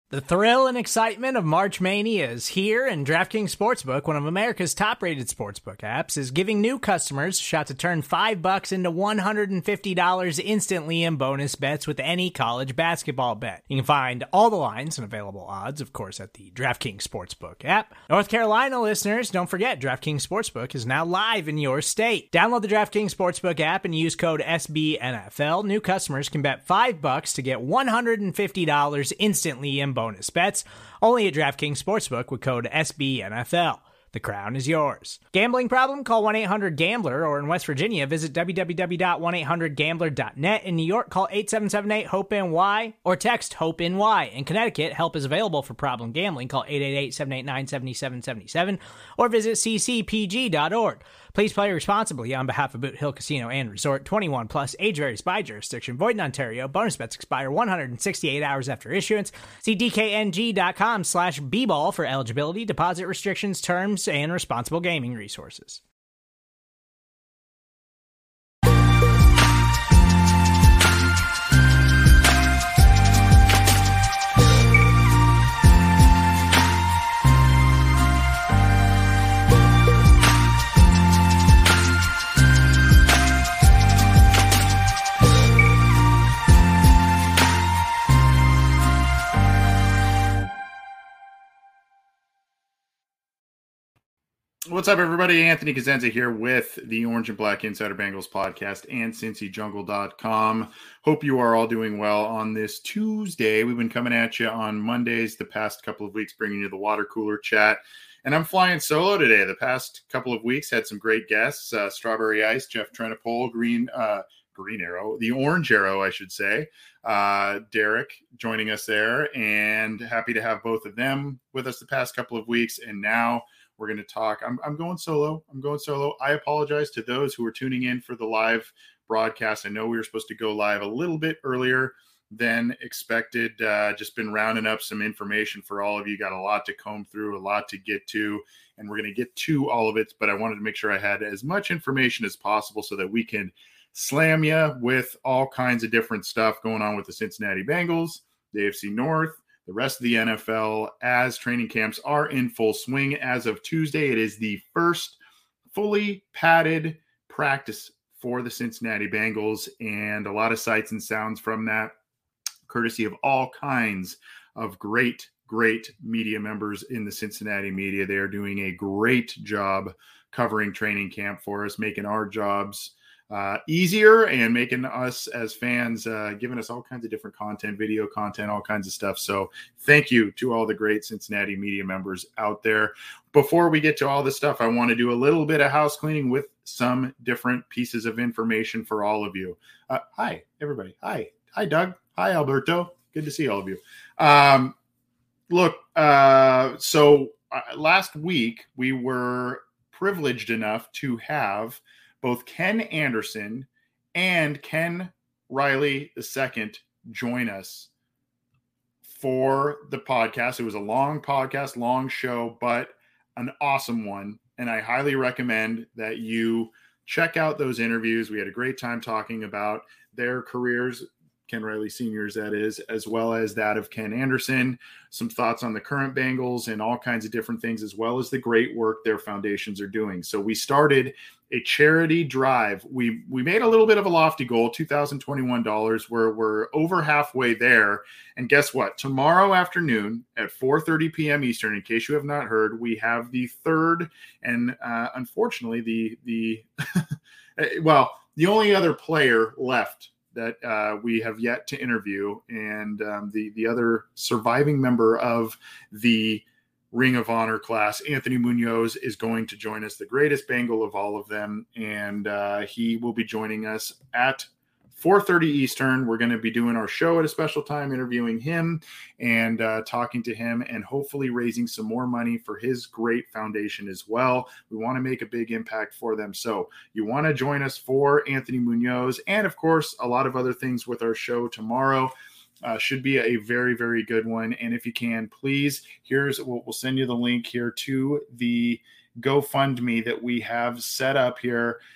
The thrill and excitement of March Mania is here, and DraftKings Sportsbook, one of America's top-rated sportsbook apps, is giving new customers a shot to turn $5 into $150 instantly in bonus bets with any college basketball bet. You can find all the lines and available odds, of course, at the DraftKings Sportsbook app. North Carolina listeners, don't forget, DraftKings Sportsbook is now live in your state. Download the DraftKings Sportsbook app and use code SBNFL. New customers can bet $5 to get $150 instantly in bonus bets, only at DraftKings Sportsbook with code SBNFL. The crown is yours. Gambling problem? Call 1-800-GAMBLER, or in West Virginia, visit www.1800gambler.net. In New York, call 8778-HOPE-NY or text HOPE-NY. In Connecticut, help is available for problem gambling. Call 888-789-7777 or visit ccpg.org. Please play responsibly on behalf of Boot Hill Casino and Resort. 21 plus, age varies by jurisdiction. Void in Ontario. Bonus bets expire 168 hours after issuance. See dkng.com/bball for eligibility, deposit restrictions, terms, and responsible gaming resources. What's up, everybody? Anthony Cosenza here with the Orange and Black Insider Bengals podcast and CincyJungle.com. Hope you are all doing well on this Tuesday. We've been coming at you on Mondays the past couple of weeks, bringing you the water cooler chat. And I'm flying solo today. The past couple of weeks had some great guests. Strawberry Ice, Jeff Trenopole, Green Arrow, the Orange Arrow, I should say. Derek joining us there, and happy to have both of them with us the past couple of weeks. And now we're going to talk. I'm going solo. I apologize to those who are tuning in for the live broadcast. I know we were supposed to go live a little bit earlier than expected. Just been rounding up some information for all of you. Got a lot to comb through, a lot to get to, and we're going to get to all of it. But I wanted to make sure I had as much information as possible so that we can slam you with all kinds of different stuff going on with the Cincinnati Bengals, the AFC North, the rest of the NFL, as training camps are in full swing. As of Tuesday, it is the first fully padded practice for the Cincinnati Bengals, and a lot of sights and sounds from that, courtesy of all kinds of great media members in the Cincinnati media. They are doing a great job covering training camp for us, making our jobs easier and making us as fans, giving us all kinds of different content, video content, all kinds of stuff. So thank you to all the great Cincinnati media members out there. Before we get to all this stuff, I want to do a little bit of house cleaning with some different pieces of information for all of you. Hi, everybody. Hi, Doug. Hi, Alberto. Good to see all of you. So last week we were privileged enough to have both Ken Anderson and Ken Riley II join us for the podcast. It was a long podcast, long show, but an awesome one. And I highly recommend that you check out those interviews. We had a great time talking about their careers, Ken Riley Sr.'s, that is, as well as that of Ken Anderson, some thoughts on the current Bengals and all kinds of different things, as well as the great work their foundations are doing. So we started a charity drive. We made a little bit of a lofty goal, $2,021. We're over halfway there. And guess what? Tomorrow afternoon at 4:30 p.m. Eastern, in case you have not heard, we have the third and unfortunately the the only other player left that we have yet to interview, and the other surviving member of the Ring of Honor class, Anthony Munoz, is going to join us, the greatest Bengal of all of them, and he will be joining us at 4:30 Eastern. We're going to be doing our show at a special time, interviewing him and talking to him, and hopefully raising some more money for his great foundation as well. We want to make a big impact for them. So you want to join us for Anthony Munoz, and of course, a lot of other things with our show tomorrow. Should be a very, very good one. And if you can, please, we'll send you the link here to the GoFundMe that we have set up here.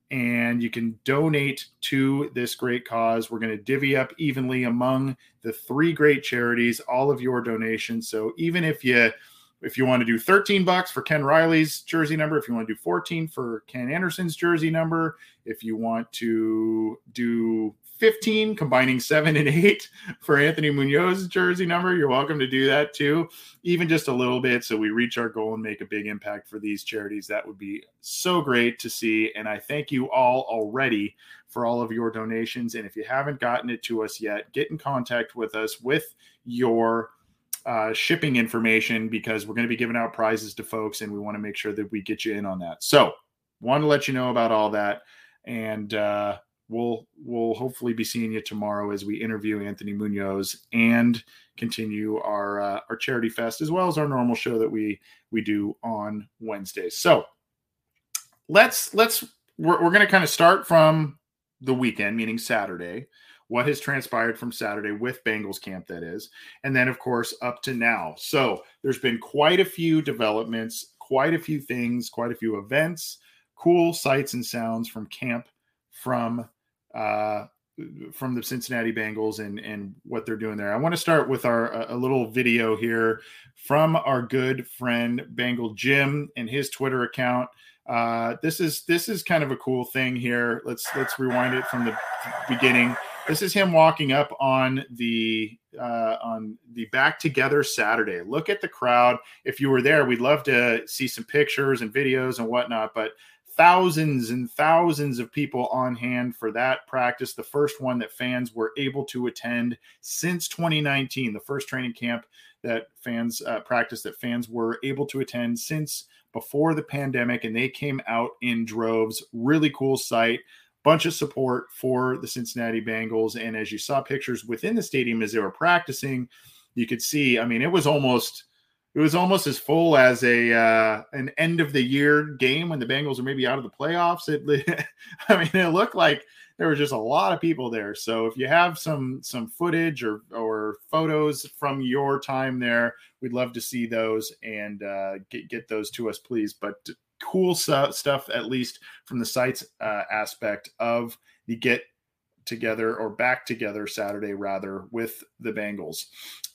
and you can donate to this great cause. We're going to divvy up evenly among the 3 great charities all of your donations. So even if you want to do $13 for Ken Riley's jersey number, if you want to do 14 for Ken Anderson's jersey number, if you want to do 15, combining 7 and 8 for Anthony Munoz's jersey number, you're welcome to do that too, even just a little bit, so we reach our goal and make a big impact for these charities. That would be so great to see, and I thank you all already for all of your donations. And if you haven't gotten it to us yet, get in contact with us with your shipping information, because we're going to be giving out prizes to folks, and we want to make sure that we get you in on that. So want to let you know about all that, and we'll hopefully be seeing you tomorrow as we interview Anthony Munoz and continue our charity fest, as well as our normal show that we do on Wednesdays. So we're going to kind of start from the weekend, meaning Saturday, what has transpired from Saturday with Bengals camp, that is, and then of course up to now. So there's been quite a few developments, quite a few things, quite a few events, cool sights and sounds from camp, from the Cincinnati Bengals and what they're doing there. I want to start with a little video here from our good friend Bengal Jim and his Twitter account. This is kind of a cool thing here. Let's rewind it from the beginning. This is him walking up on the Back Together Saturday. Look at the crowd. If you were there, we'd love to see some pictures and videos and whatnot, but thousands and thousands of people on hand for that practice, the first one that fans were able to attend since 2019, the first training camp that fans practice that fans were able to attend since before the pandemic, and they came out in droves. Really cool sight. Bunch of support for the Cincinnati Bengals, and as you saw pictures within the stadium as they were practicing, you could see, I mean, it was almost as full as an end of the year game when the Bengals are maybe out of the playoffs. It looked like there were just a lot of people there. So if you have some footage or photos from your time there, we'd love to see those, and get those to us, please. But cool stuff, at least from the sites aspect of the get together, or Back Together Saturday rather, with the Bengals.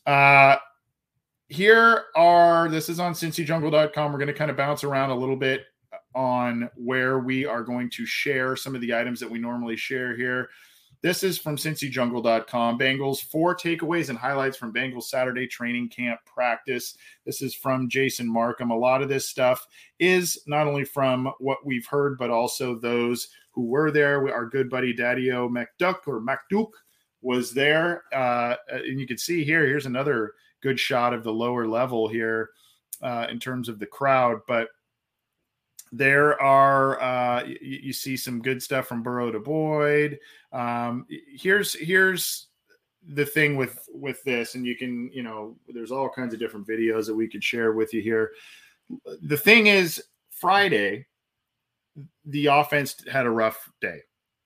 This is on CincyJungle.com. We're going to kind of bounce around a little bit on where we are going to share some of the items that we normally share here. This is from CincyJungle.com. Bengals 4 takeaways and highlights from Bengals Saturday training camp practice. This is from Jason Markham. A lot of this stuff is not only from what we've heard, but also those who were there. Our good buddy Daddy-O McDuke was there. And you can see here's another good shot of the lower level here in terms of the crowd. But there are you see some good stuff from Burrow to Boyd. Here's the thing with this, and you can, there's all kinds of different videos that we could share with you here. The thing is, Friday, the offense had a rough day.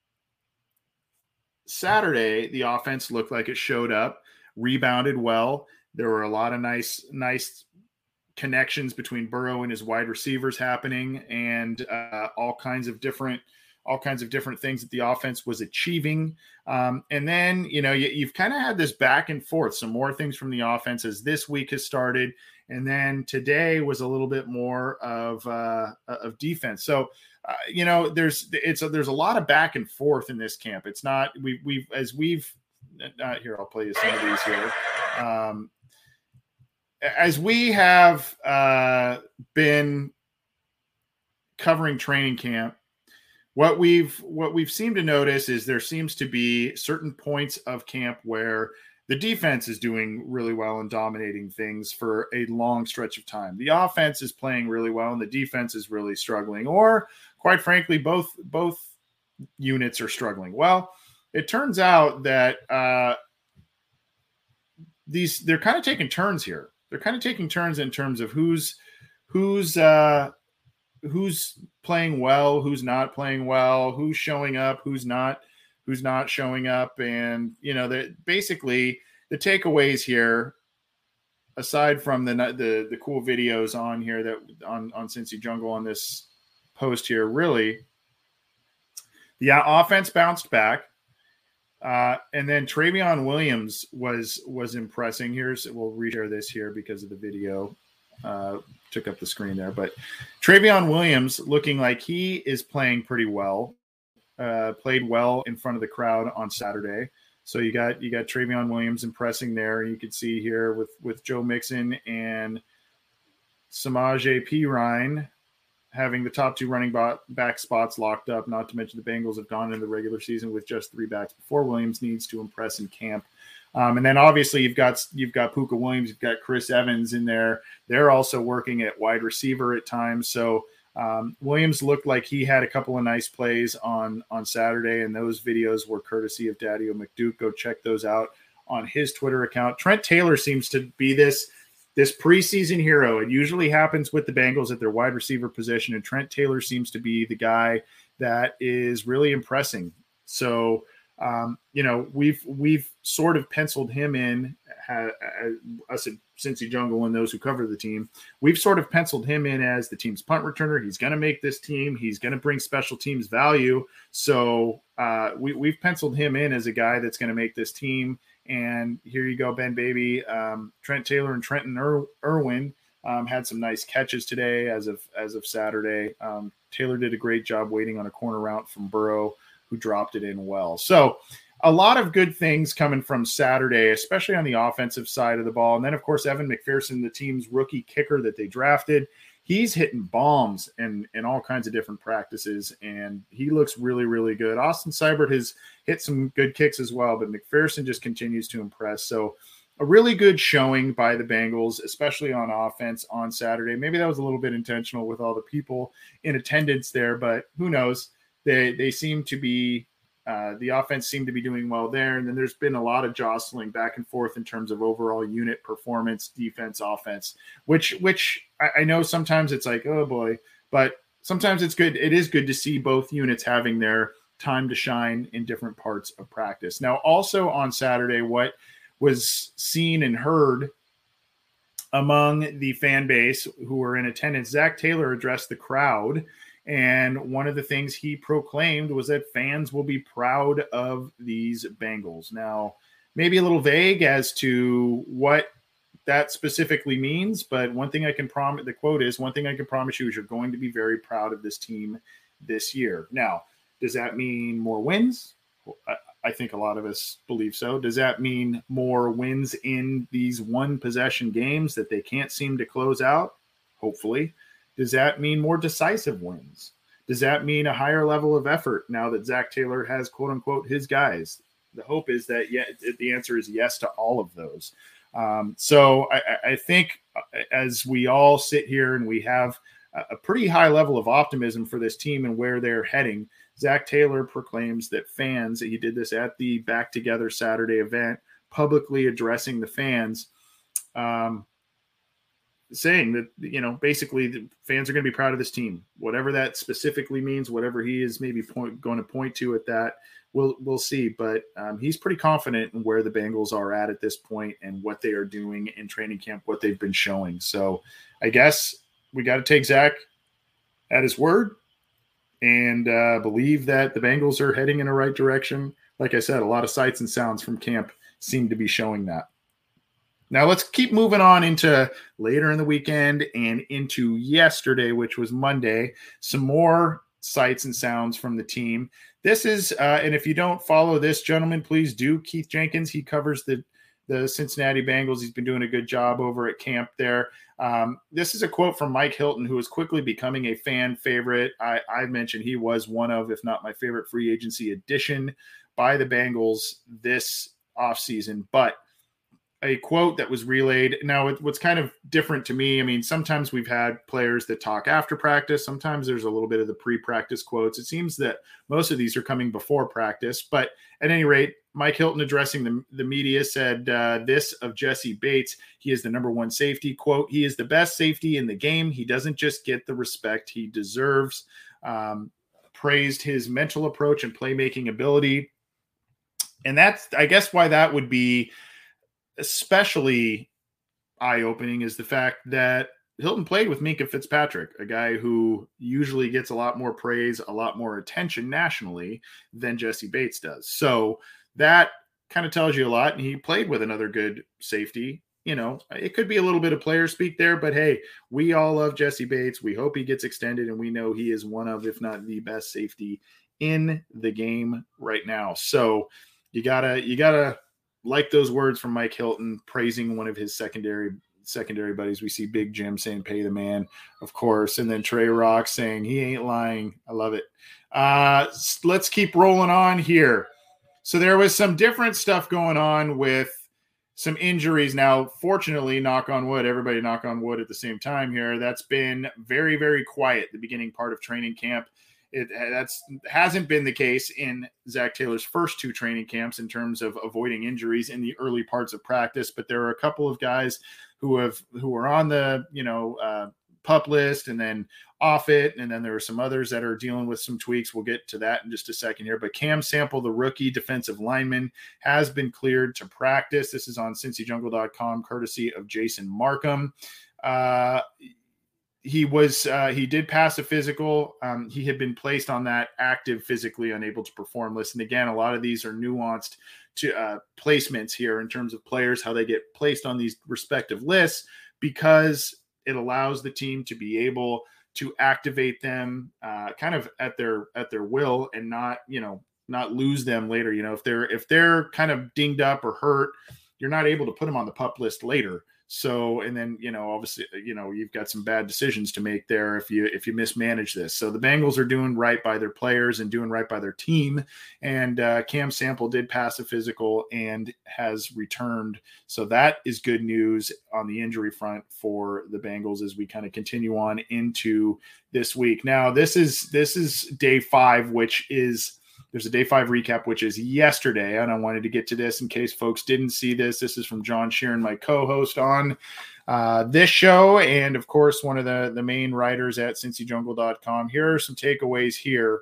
Saturday, the offense looked like it showed up, rebounded well. There were a lot of nice connections between Burrow and his wide receivers happening, and all kinds of different things that the offense was achieving. And then, you've kind of had this back and forth, some more things from the offense as this week has started. And then today was a little bit more of defense. So, there's a lot of back and forth in this camp. It's not, we've here, I'll play you some of these here. As we have been covering training camp, what we've seemed to notice is there seems to be certain points of camp where the defense is doing really well and dominating things for a long stretch of time. The offense is playing really well and the defense is really struggling, or quite frankly, both units are struggling. Well, it turns out that they're kind of taking turns here. They're kind of taking turns in terms of who's playing well, who's not playing well, who's showing up, who's not showing up. And, basically the takeaways here, aside from the cool videos on here that on Cincy Jungle on this post here, really The offense bounced back. And then Travion Williams was impressing. We'll reshare this here because of the video took up the screen there. But Travion Williams looking like he is playing pretty well. Played well in front of the crowd on Saturday. So you got Travion Williams impressing there. You can see here with Joe Mixon and Samaje Perine having the top two running back spots locked up, not to mention the Bengals have gone into the regular season with just 3 backs before Williams needs to impress in camp. And then obviously you've got Puka Williams, you've got Chris Evans in there. They're also working at wide receiver at times. So Williams looked like he had a couple of nice plays on Saturday, and those videos were courtesy of Daddy-O McDuke. Go check those out on his Twitter account. Trent Taylor seems to be this preseason hero. It usually happens with the Bengals at their wide receiver position, and Trent Taylor seems to be the guy that is really impressing. So, we've sort of penciled him in, us at Cincy Jungle and those who cover the team. We've sort of penciled him in as the team's punt returner. He's going to make this team. He's going to bring special teams value. So we've penciled him in as a guy that's going to make this team. And here you go, Ben Baby. Trent Taylor and Trenton Irwin had some nice catches today as of Saturday. Taylor did a great job waiting on a corner route from Burrow, who dropped it in well. So a lot of good things coming from Saturday, especially on the offensive side of the ball. And then, of course, Evan McPherson, the team's rookie kicker that they drafted, he's hitting bombs in all kinds of different practices, and he looks really, really good. Austin Seibert has hit some good kicks as well, but McPherson just continues to impress. So a really good showing by the Bengals, especially on offense on Saturday. Maybe that was a little bit intentional with all the people in attendance there, but who knows? They seem to be the offense seemed to be doing well there. And then there's been a lot of jostling back and forth in terms of overall unit performance, defense, offense, which I know sometimes it's like, oh boy, but sometimes it's good. It is good to see both units having their time to shine in different parts of practice. Now, also on Saturday, what was seen and heard among the fan base who were in attendance, Zach Taylor addressed the crowd. And one of the things he proclaimed was that fans will be proud of these Bengals. Now, maybe a little vague as to what that specifically means, but one thing I can promise, the quote is, one thing I can promise you is you're going to be very proud of this team this year. Now, does that mean more wins? I think a lot of us believe so. Does that mean more wins in these one possession games that they can't seem to close out? Hopefully. Does that mean more decisive wins? Does that mean a higher level of effort now that Zach Taylor has, quote unquote, his guys? The hope is that the answer is yes to all of those. So I think as we all sit here and we have a pretty high level of optimism for this team and where they're heading, Zach Taylor proclaims that fans, he did this at the Back Together Saturday event, publicly addressing the fans, saying that, basically the fans are going to be proud of this team, whatever that specifically means, whatever he is maybe going to point to at that, we'll see. But he's pretty confident in where the Bengals are at this point and what they are doing in training camp, what they've been showing. So I guess we got to take Zach at his word and believe that the Bengals are heading in the right direction. Like I said, a lot of sights and sounds from camp seem to be showing that. Now let's keep moving on into later in the weekend and into yesterday, which was Monday. Some more sights and sounds from the team. This is, and if you don't follow this gentleman, please do. Keith Jenkins, he covers the Cincinnati Bengals. He's been doing a good job over at camp there. This is a quote from Mike Hilton, who is quickly becoming a fan favorite. I mentioned he was one of, if not my favorite free agency addition by the Bengals this offseason. But a quote that was relayed. Now, what's kind of different to me, I mean, sometimes we've had players that talk after practice. Sometimes there's a little bit of the pre-practice quotes. It seems that most of these are coming before practice. But at any rate, Mike Hilton addressing the media said this of Jesse Bates: he is the number one safety. Quote, he is the best safety in the game. He doesn't just get the respect he deserves. Praised his mental approach and playmaking ability. And that's, I guess, why that would be especially eye-opening, is the fact that Hilton played with Minkah Fitzpatrick, a guy who usually gets a lot more praise, a lot more attention nationally than Jessie Bates does. So that kind of tells you a lot. And he played with another good safety. It could be a little bit of player speak there, but hey, we all love Jessie Bates. We hope he gets extended, and we know he is one of, if not the best safety in the game right now. So you gotta like those words from Mike Hilton praising one of his secondary buddies. We see Big Jim saying pay the man, of course, and then Trey Rock saying he ain't lying. I love it. Let's keep rolling on here. So there was some different stuff going on with some injuries. Now, fortunately, knock on wood, everybody knock on wood at the same time here. That's been very, very quiet the beginning part of training camp. Hasn't been the case in Zac Taylor's first 2 training camps in terms of avoiding injuries in the early parts of practice. But there are a couple of guys who are on the PUP list and then off it, and then there are some others that are dealing with some tweaks. We'll get to that in just a second here. But Cam Sample, the rookie defensive lineman, has been cleared to practice. This is on CincyJungle.com, courtesy of Jason Markham. He did pass a physical. He had been placed on that active, physically unable to perform list. And again, a lot of these are nuanced to placements here in terms of players, how they get placed on these respective lists, because it allows the team to be able to activate them kind of at their will and not lose them later. If they're kind of dinged up or hurt, you're not able to put them on the PUP list later. So, and then, obviously, you've got some bad decisions to make there if you mismanage this. So the Bengals are doing right by their players and doing right by their team. And Cam Sample did pass a physical and has returned. So that is good news on the injury front for the Bengals as we kind of continue on into this week. Now, this is day 5, which is, there's a day 5 recap, which is yesterday. And I wanted to get to this in case folks didn't see this. This is from John Sheeran, my co-host on this show. And of course, one of the main writers at CincyJungle.com. Here are some takeaways here.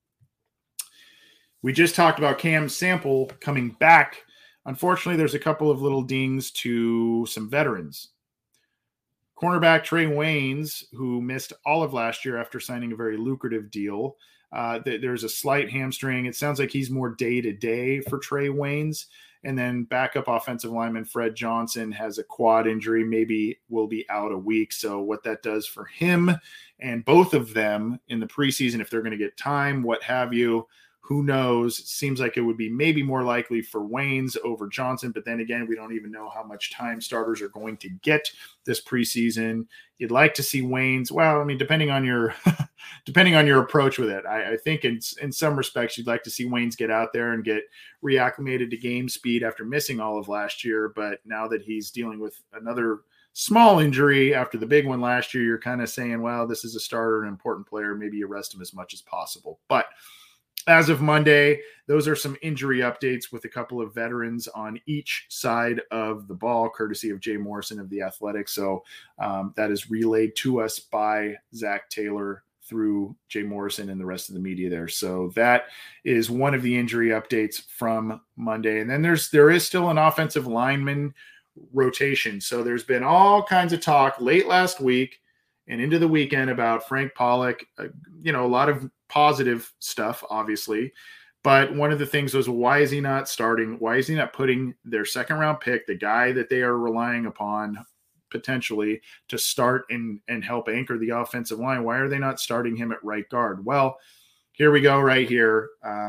We just talked about Cam Sample coming back. Unfortunately, there's a couple of little dings to some veterans. Cornerback Trey Waynes, who missed all of last year after signing a very lucrative deal. There's a slight hamstring. It sounds like he's more day-to-day for Trey Waynes. And then backup offensive lineman Fred Johnson has a quad injury, maybe will be out a week. So what that does for him and both of them in the preseason, if they're going to get time, what have you, who knows? Seems like it would be maybe more likely for Waynes over Johnson. But then again, we don't even know how much time starters are going to get this preseason. You'd like to see Waynes. Well, I mean, depending on your approach with it, I think in some respects, you'd like to see Waynes get out there and get reacclimated to game speed after missing all of last year. But now that he's dealing with another small injury after the big one last year, you're kind of saying, well, this is a starter, an important player. Maybe you rest him as much as possible. But as of Monday, those are some injury updates with a couple of veterans on each side of the ball, courtesy of Jay Morrison of The Athletic. So that is relayed to us by Zac Taylor through Jay Morrison and the rest of the media there. So that is one of the injury updates from Monday. And then there is still an offensive lineman rotation. So there's been all kinds of talk late last week and into the weekend about Frank Pollock, a lot of positive stuff, obviously. But one of the things was, why is he not starting? Why is he not putting their second round pick, the guy that they are relying upon potentially to start and help anchor the offensive line? Why are they not starting him at right guard? Well, here we go right here.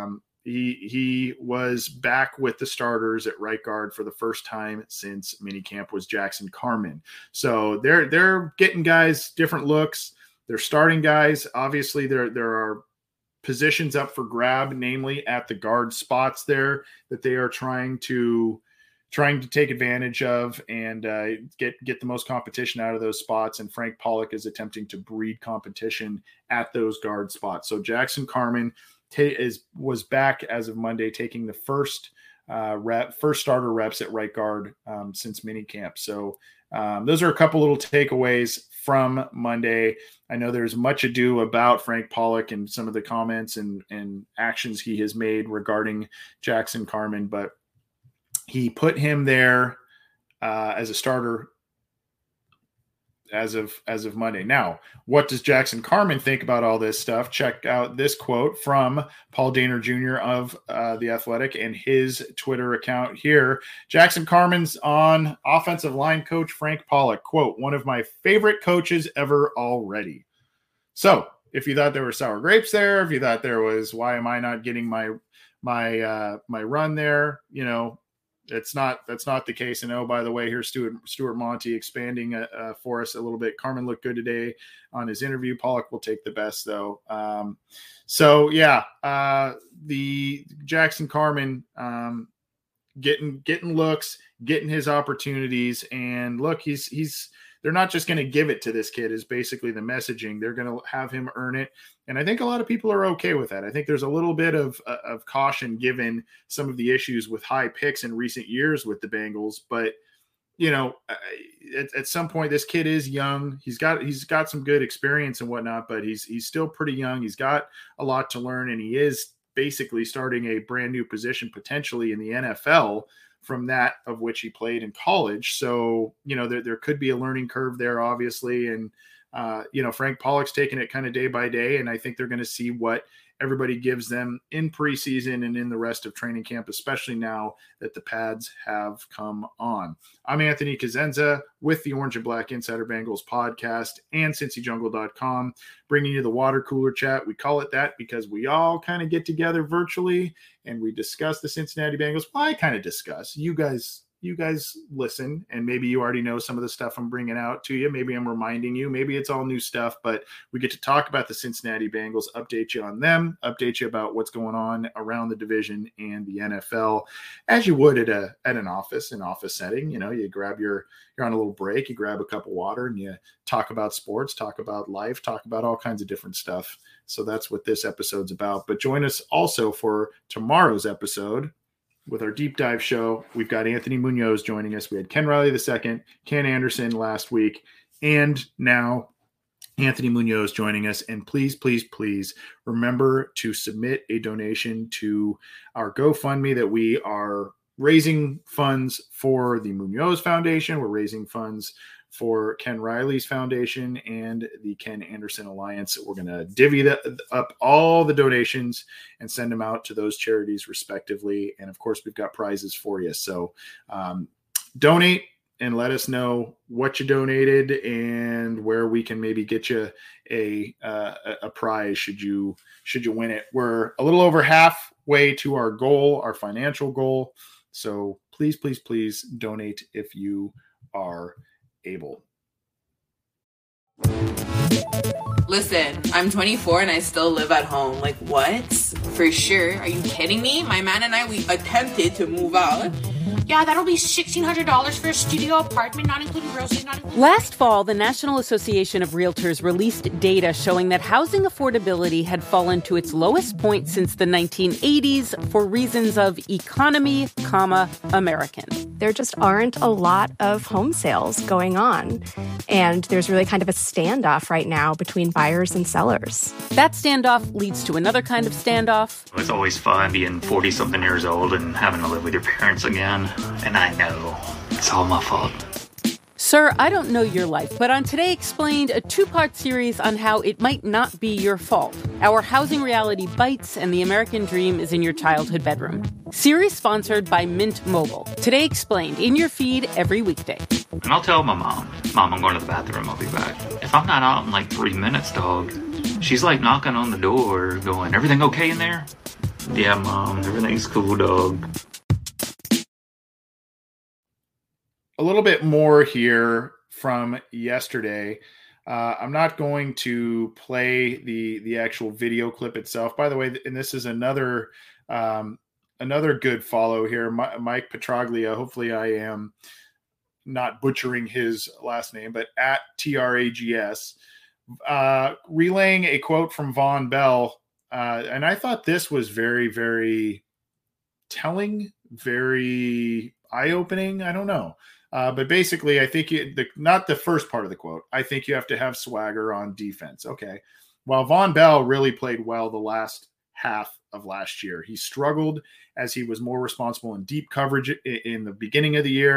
He was back with the starters at right guard for the first time since minicamp was Jackson Carman. So they're getting guys different looks. They're starting guys. Obviously, there are positions up for grab, namely at the guard spots there that they are trying to take advantage of and get the most competition out of those spots. And Frank Pollock is attempting to breed competition at those guard spots. So Jackson Carman was back as of Monday, taking the first starter reps at right guard since minicamp. So those are a couple little takeaways from Monday. I know there's much ado about Frank Pollock and some of the comments and actions he has made regarding Jackson Carman, but he put him there as a starter as of Monday. Now, what does Jackson Carman think about all this stuff? Check out this quote from Paul Dehner Jr. of The Athletic and his Twitter account here. Jackson Carman's on offensive line coach Frank Pollack. Quote, "One of my favorite coaches ever already." So if you thought there were sour grapes there, if you thought there was, why am I not getting my run there? That's not the case. And by the way, here's Stuart Monty expanding for us a little bit. Carman looked good today on his interview. Pollack will take the best though. The Jackson Carman getting looks, getting his opportunities, and look, they're not just going to give it to this kid is basically the messaging. They're going to have him earn it. And I think a lot of people are okay with that. I think there's a little bit of caution given some of the issues with high picks in recent years with the Bengals. But, at some point, this kid is young. He's got some good experience and whatnot, but he's still pretty young. He's got a lot to learn, and he is basically starting a brand new position potentially in the NFL from that of which he played in college. So, there could be a learning curve there, obviously. And, Frank Pollack's taking it kind of day by day. And I think they're going to see what everybody gives them in preseason and in the rest of training camp, especially now that the pads have come on. I'm Anthony Cosenza with the Orange and Black Insider Bengals podcast and CincyJungle.com, bringing you the water cooler chat. We call it that because we all kind of get together virtually and we discuss the Cincinnati Bengals. Well, I kind of discuss. You guys listen, and maybe you already know some of the stuff I'm bringing out to you. Maybe I'm reminding you. Maybe it's all new stuff, but we get to talk about the Cincinnati Bengals, update you on them, update you about what's going on around the division and the NFL, as you would at an office setting. You grab you're on a little break, you grab a cup of water, and you talk about sports, talk about life, talk about all kinds of different stuff. So that's what this episode's about. But join us also for tomorrow's episode. With our deep dive show, we've got Anthony Munoz joining us. We had Ken Riley II, Ken Anderson last week, and now Anthony Munoz joining us. And please, please, please remember to submit a donation to our GoFundMe that we are raising funds for the Munoz Foundation. We're raising funds for Ken Riley's foundation and the Ken Anderson Alliance. We're going to divvy up all the donations and send them out to those charities respectively. And of course, we've got prizes for you. So donate and let us know what you donated and where we can maybe get you a prize should you win it. We're a little over halfway to our goal, our financial goal. So please, please, please donate if you are able. Listen, I'm 24 and I still live at home. Like, what? For sure. Are you kidding me? My man and I, we attempted to move out. Yeah, that'll be $1,600 for a studio apartment, not including groceries, not including... Last fall, the National Association of Realtors released data showing that housing affordability had fallen to its lowest point since the 1980s for reasons of economy, American. There just aren't a lot of home sales going on. And there's really kind of a standoff right now between buyers and sellers. That standoff leads to another kind of standoff. It's always fun being 40-something years old and having to live with your parents again. And I know it's all my fault. Sir, I don't know your life, but on Today Explained, a two-part series on how it might not be your fault. Our housing reality bites and the American dream is in your childhood bedroom. Series sponsored by Mint Mobile. Today Explained, in your feed every weekday. And I'll tell my mom, I'm going to the bathroom, I'll be back. If I'm not out in like 3 minutes, dog, she's like knocking on the door going, everything okay in there? Yeah, Mom, everything's cool, dog. A little bit more here from yesterday. I'm not going to play the actual video clip itself. By the way, and this is another good follow here, Mike Petraglia. Hopefully, I am not butchering his last name, but at TRAGS, relaying a quote from Von Bell, and I thought this was very, very telling, very eye-opening. I don't know. But basically, I think not the first part of the quote. I think you have to have swagger on defense. Okay. While Von Bell really played well the last half of last year, he struggled as he was more responsible in deep coverage in the beginning of the year.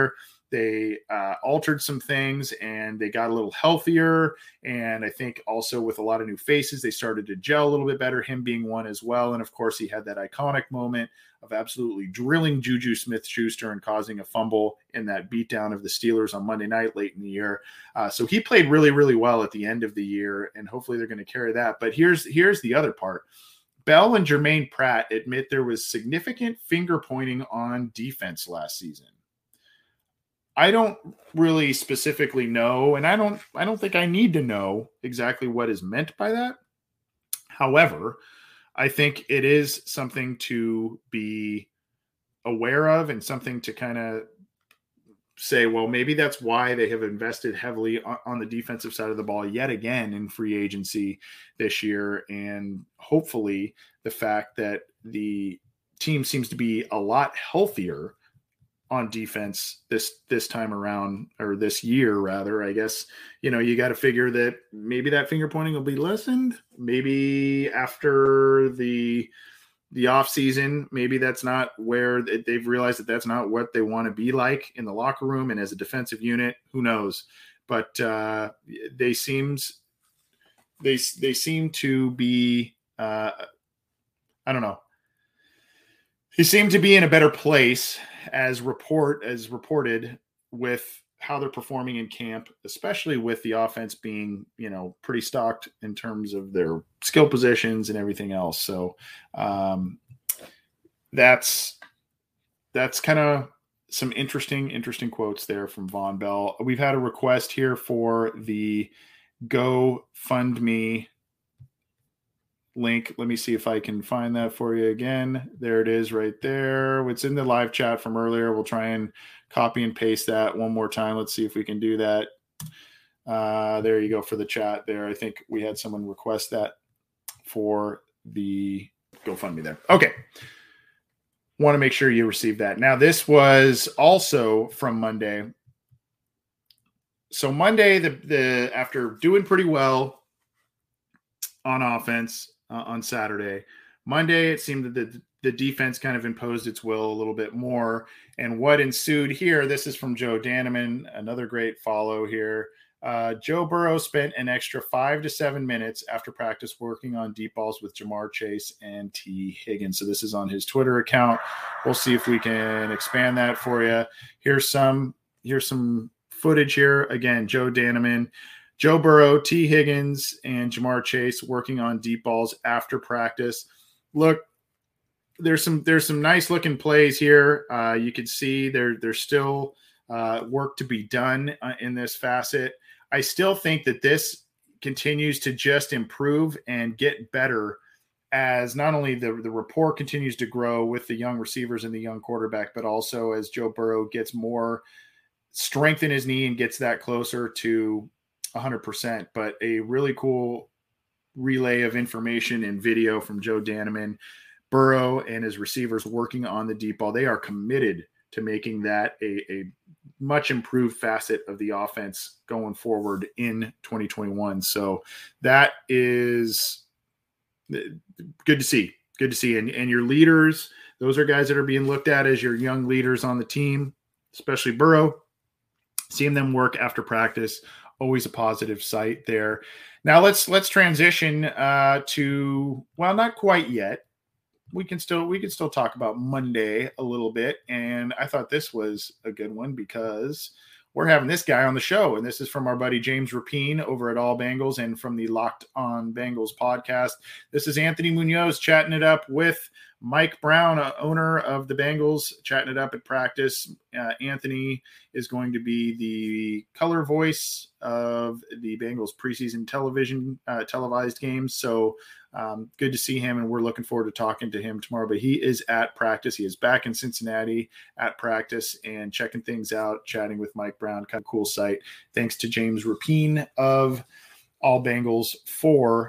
they altered some things and they got a little healthier. And I think also with a lot of new faces, they started to gel a little bit better, him being one as well. And of course, he had that iconic moment of absolutely drilling Juju Smith-Schuster and causing a fumble in that beatdown of the Steelers on Monday night late in the year. So he played really, really well at the end of the year, and hopefully they're going to carry that. But here's the other part. Bell and Jermaine Pratt admit there was significant finger pointing on defense last season. I don't really specifically know, and I don't think I need to know exactly what is meant by that. However, I think it is something to be aware of and something to kind of say, well, maybe that's why they have invested heavily on the defensive side of the ball yet again in free agency this year. And hopefully the fact that the team seems to be a lot healthier on defense this time around, or this year rather, I guess, you got to figure that maybe that finger pointing will be lessened. Maybe after the off season, maybe that's not where they've realized that that's not what they want to be like in the locker room and as a defensive unit. Who knows? But they seem to be, I don't know. He seemed to be in a better place as reported with how they're performing in camp, especially with the offense being, pretty stocked in terms of their skill positions and everything else. So that's kind of some interesting quotes there from Von Bell. We've had a request here for the GoFundMe link. Let me see if I can find that for you again. There it is right there. It's in the live chat from earlier. We'll try and copy and paste that one more time. Let's see if we can do that. There you go for the chat there. I think we had someone request that for the GoFundMe there. Okay. Want to make sure you receive that. Now, this was also from Monday. So Monday, the after doing pretty well on offense on Saturday, Monday, it seemed that the defense kind of imposed its will a little bit more. And what ensued here, this is from Joe Daneman, another great follow here. Joe Burrow spent an extra 5 to 7 minutes after practice working on deep balls with Jamar Chase and T. Higgins. So this is on his Twitter account. We'll see if we can expand that for you. Here's some footage here. Again, Joe Daneman, Joe Burrow, T. Higgins, and Jamar Chase working on deep balls after practice. Look, there's some nice looking plays here. You can see there's still work to be done in this facet. I still think that this continues to just improve and get better as not only the rapport continues to grow with the young receivers and the young quarterback, but also as Joe Burrow gets more strength in his knee and gets that closer to 100%. But a really cool relay of information and video from Joe Daneman. Burrow and his receivers working on the deep ball. They are committed to making that a much improved facet of the offense going forward in 2021. So that is good to see. Good to see. And your leaders, those are guys that are being looked at as your young leaders on the team, especially Burrow. Seeing them work after practice, always a positive sight there. Now let's transition to, well, not quite yet. We can still talk about Monday a little bit. And I thought this was a good one because we're having this guy on the show. And this is from our buddy James Rapien over at All Bengals and from the Locked On Bengals podcast. This is Anthony Munoz chatting it up with Mike Brown, owner of the Bengals, chatting it up at practice. Anthony is going to be the color voice of the Bengals preseason televised games. So good to see him, and we're looking forward to talking to him tomorrow. But he is at practice. He is back in Cincinnati at practice and checking things out, chatting with Mike Brown. Kind of cool site. Thanks to James Rapien of All Bengals for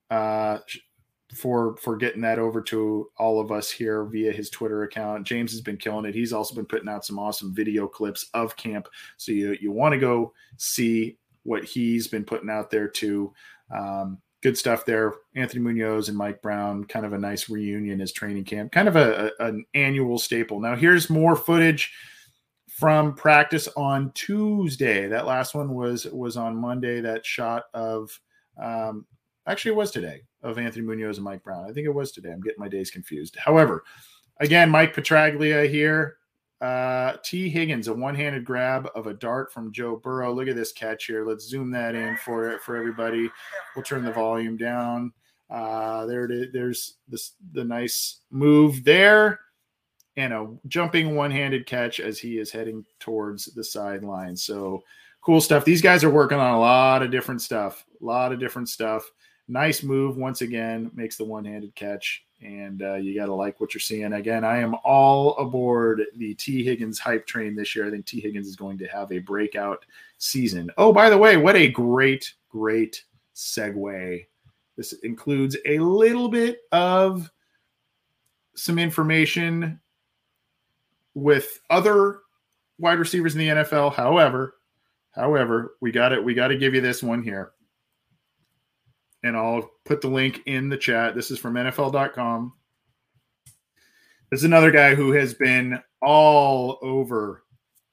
getting that over to all of us here via his Twitter account. James has been killing it. He's also been putting out some awesome video clips of camp. So you want to go see what he's been putting out there too. Good stuff there. Anthony Munoz and Mike Brown, kind of a nice reunion as training camp, kind of an annual staple. Now here's more footage from practice on Tuesday. That last one was on Monday. That shot of actually it was today of Anthony Munoz and Mike Brown. I think it was today. I'm getting my days confused. However, again, Mike Petraglia here. T. Higgins, a one-handed grab of a dart from Joe Burrow. Look at this catch here. Let's zoom that in for everybody. We'll turn the volume down. There it is. There's the nice move there, and a jumping one-handed catch as he is heading towards the sideline. So cool stuff. These guys are working on a lot of different stuff. Nice move once again, makes the one-handed catch, and you got to like what you're seeing. Again, I am all aboard the T. Higgins hype train this year. I think T. Higgins is going to have a breakout season. Oh, by the way, what a great segue. This includes a little bit of some information with other wide receivers in the NFL. However, we got to give you this one here. And I'll put the link in the chat. This is from NFL.com. There's another guy who has been all over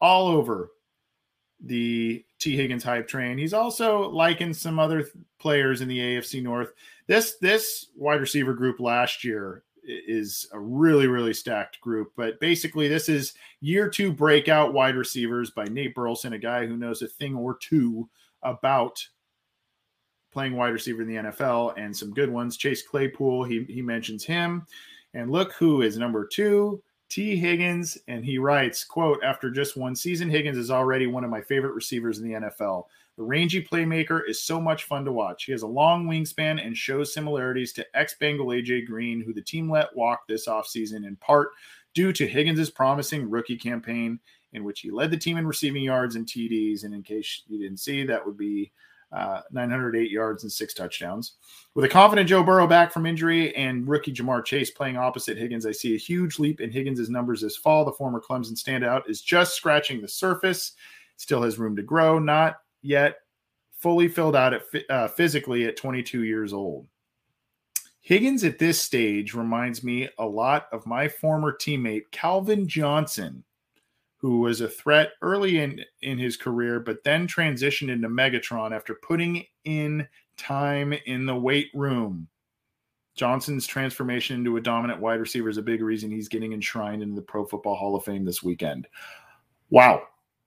the T. Higgins hype train. He's also likened some other players in the AFC North. This wide receiver group last year is a really stacked group. But basically, this is year 2 breakout wide receivers by Nate Burleson, a guy who knows a thing or two about playing wide receiver in the NFL, and some good ones. Chase Claypool, he mentions him. And look who is number 2, T. Higgins. And he writes, quote, after just one season, Higgins is already one of my favorite receivers in the NFL. The rangy playmaker is so much fun to watch. He has a long wingspan and shows similarities to ex-Bengal A.J. Green, who the team let walk this offseason in part due to Higgins' promising rookie campaign in which he led the team in receiving yards and TDs. And in case you didn't see, that would be 908 yards and 6 touchdowns. With a confident Joe Burrow back from injury and rookie Jamar Chase playing opposite Higgins, I see a huge leap in Higgins' numbers this fall. The former Clemson standout is just scratching the surface. Still has room to grow, not yet fully filled out physically at 22 years old. Higgins at this stage reminds me a lot of my former teammate Calvin Johnson, who was a threat early in his career, but then transitioned into Megatron after putting in time in the weight room. Johnson's transformation into a dominant wide receiver is a big reason he's getting enshrined into the Pro Football Hall of Fame this weekend. Wow.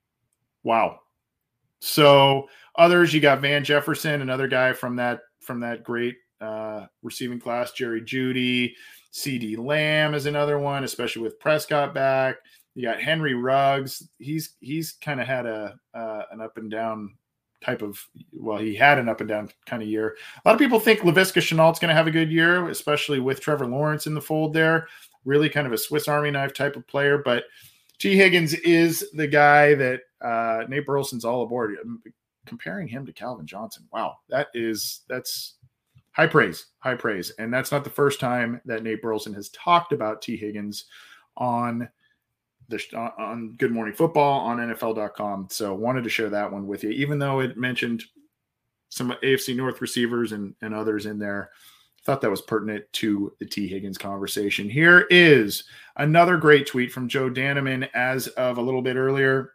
So others, you got Van Jefferson, another guy from that great receiving class. Jerry Jeudy, CeeDee Lamb is another one, especially with Prescott back. You got Henry Ruggs. He's kind of had an up and down type of, well, he had an up and down kind of year. A lot of people think Laviska Shenault's going to have a good year, especially with Trevor Lawrence in the fold there. Really kind of a Swiss Army knife type of player. But T. Higgins is the guy that Nate Burleson's all aboard. Comparing him to Calvin Johnson, wow, that's high praise. And that's not the first time that Nate Burleson has talked about T. Higgins on Good Morning Football on NFL.com. So wanted to share that one with you, even though it mentioned some AFC North receivers and others in there. Thought that was pertinent to the T. Higgins conversation. Here is another great tweet from Joe Danneman as of a little bit earlier.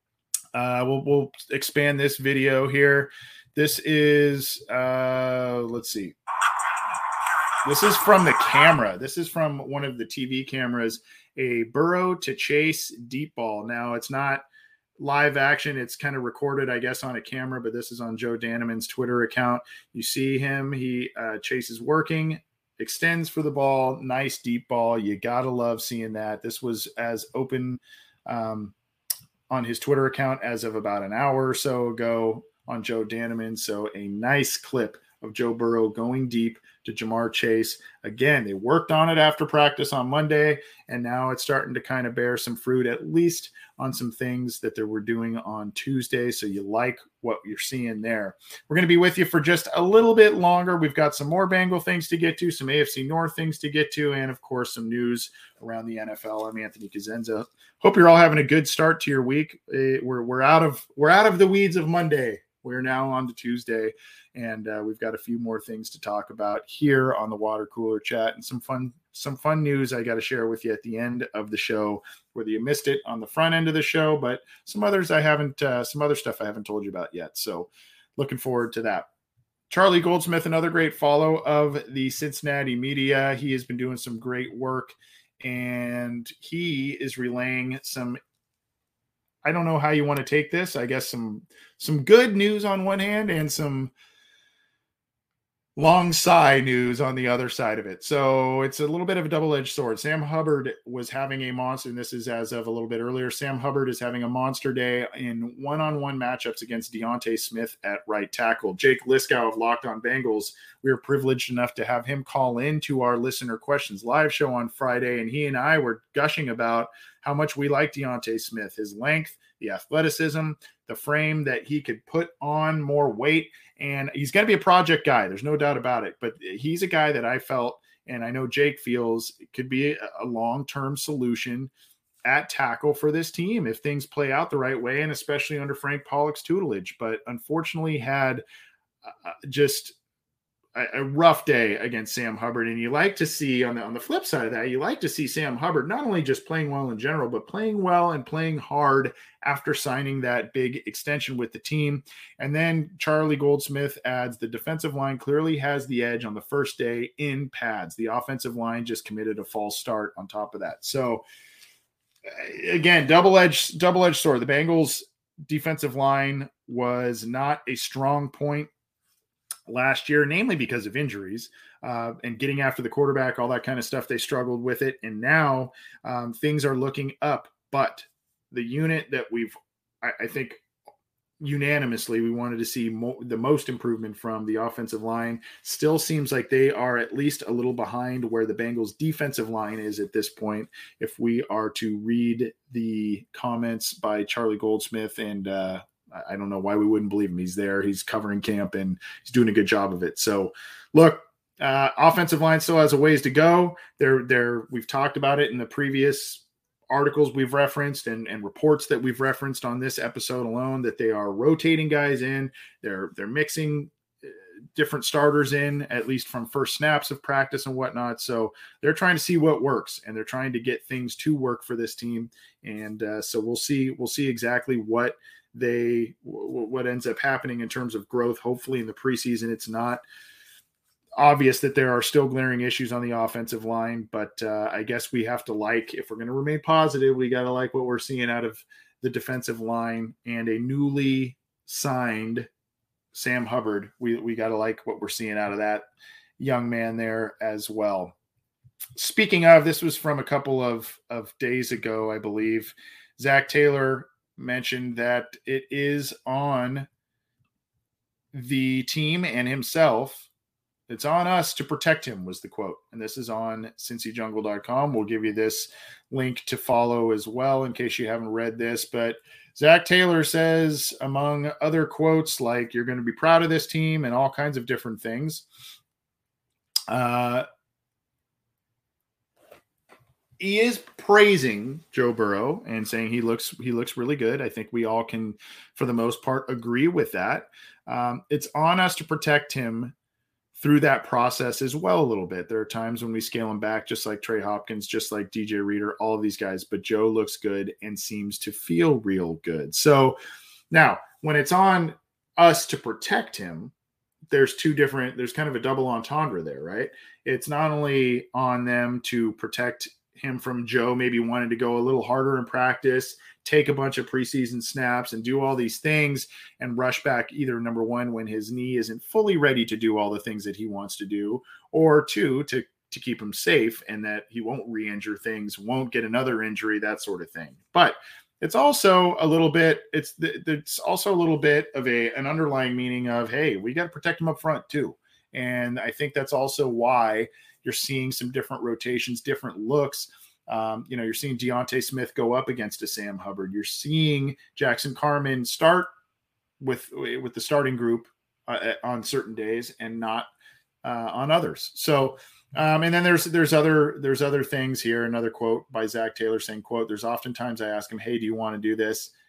We'll expand this video here. This is, let's see. This is from the camera. This is from one of the TV cameras, a Burrow to Chase deep ball. Now, it's not live action. It's kind of recorded, I guess, on a camera, but this is on Joe Danneman's Twitter account. You see him. Chase is working, extends for the ball. Nice deep ball. You got to love seeing that. This was as open on his Twitter account as of about an hour or so ago on Joe Danneman. So a nice clip of Joe Burrow going deep to Jamar Chase. Again, they worked on it after practice on Monday, and now it's starting to kind of bear some fruit, at least on some things that they were doing on Tuesday. So you like what you're seeing there. We're going to be with you for just a little bit longer. We've got some more Bengal things to get to, some AFC North things to get to, and of course, some news around the NFL. I'm Anthony Cosenza. Hope you're all having a good start to your week. We're out of the weeds of Monday. we're now on to Tuesday, and we've got a few more things to talk about here on the Water Cooler Chat, and some fun news I got to share with you at the end of the show, whether you missed it on the front end of the show, but some other stuff I haven't told you about yet. So looking forward to that. Charlie Goldsmith, another great follow of the Cincinnati media. He has been doing some great work, and he is relaying some, I don't know how you want to take this, I guess some good news on one hand and some long sigh news on the other side of it. So it's a little bit of a double-edged sword. Sam Hubbard was having a monster, and this is as of a little bit earlier. Sam Hubbard is having a monster day in one-on-one matchups against Deontay Smith at right tackle. Jake Liskow of Locked On Bengals, we were privileged enough to have him call in to our Listener Questions live show on Friday, and he and I were gushing about how much we like Deontay Smith, his length, the athleticism, the frame that he could put on more weight. And he's got to be a project guy. There's no doubt about it. But he's a guy that I felt, and I know Jake feels, could be a long-term solution at tackle for this team if things play out the right way, and especially under Frank Pollock's tutelage. But unfortunately had just a rough day against Sam Hubbard. And you like to see on the flip side of that, you like to see Sam Hubbard not only just playing well in general, but playing well and playing hard after signing that big extension with the team. And then Charlie Goldsmith adds the defensive line clearly has the edge on the first day in pads. The offensive line just committed a false start on top of that. So again, double-edged sword. The Bengals defensive line was not a strong point last year, namely because of injuries and getting after the quarterback, all that kind of stuff. They struggled with it. And now things are looking up. But the unit that I think unanimously we wanted to see the most improvement from, the offensive line, still seems like they are at least a little behind where the Bengals defensive line is at this point. If we are to read the comments by Charlie Goldsmith, and I don't know why we wouldn't believe him. He's there. He's covering camp, and he's doing a good job of it. So, look, offensive line still has a ways to go. We've talked about it in the previous articles we've referenced and reports that we've referenced on this episode alone, that they are rotating guys in. They're mixing different starters in, at least from first snaps of practice and whatnot. So they're trying to see what works, and they're trying to get things to work for this team. And so we'll see exactly what ends up happening in terms of growth. Hopefully in the preseason, it's not obvious that there are still glaring issues on the offensive line, but I guess we have to if we're going to remain positive, we got to like what we're seeing out of the defensive line and a newly signed Sam Hubbard. We got to like what we're seeing out of that young man there as well. Speaking of, this was from a couple of days ago, I believe. Zach Taylor mentioned that it is on the team and himself. It's on us to protect him, was the quote. And this is on CincyJungle.com. We'll give you this link to follow as well in case you haven't read this. But Zach Taylor says, among other quotes, like, you're going to be proud of this team and all kinds of different things. He is praising Joe Burrow and saying he looks really good. I think we all can, for the most part, agree with that. It's on us to protect him through that process as well a little bit. There are times when we scale him back, just like Trey Hopkins, just like DJ Reader, all of these guys, but Joe looks good and seems to feel real good. So now when it's on us to protect him, there's kind of a double entendre there, right? It's not only on them to protect him from Joe maybe wanting to go a little harder in practice, take a bunch of preseason snaps and do all these things and rush back, either number one, when his knee isn't fully ready to do all the things that he wants to do, or two, to keep him safe and that he won't re-injure things, won't get another injury, that sort of thing. But it's also a little bit, it's also a little bit of an underlying meaning of, hey, we got to protect him up front too. And I think that's also why you're seeing some different rotations, different looks. You're seeing Deontay Smith go up against a Sam Hubbard. You're seeing Jackson Carman start with the starting group on certain days and not on others. So, and then there's other things here. Another quote by Zach Taylor saying, quote, "There's oftentimes I ask him, hey, do you want to do this?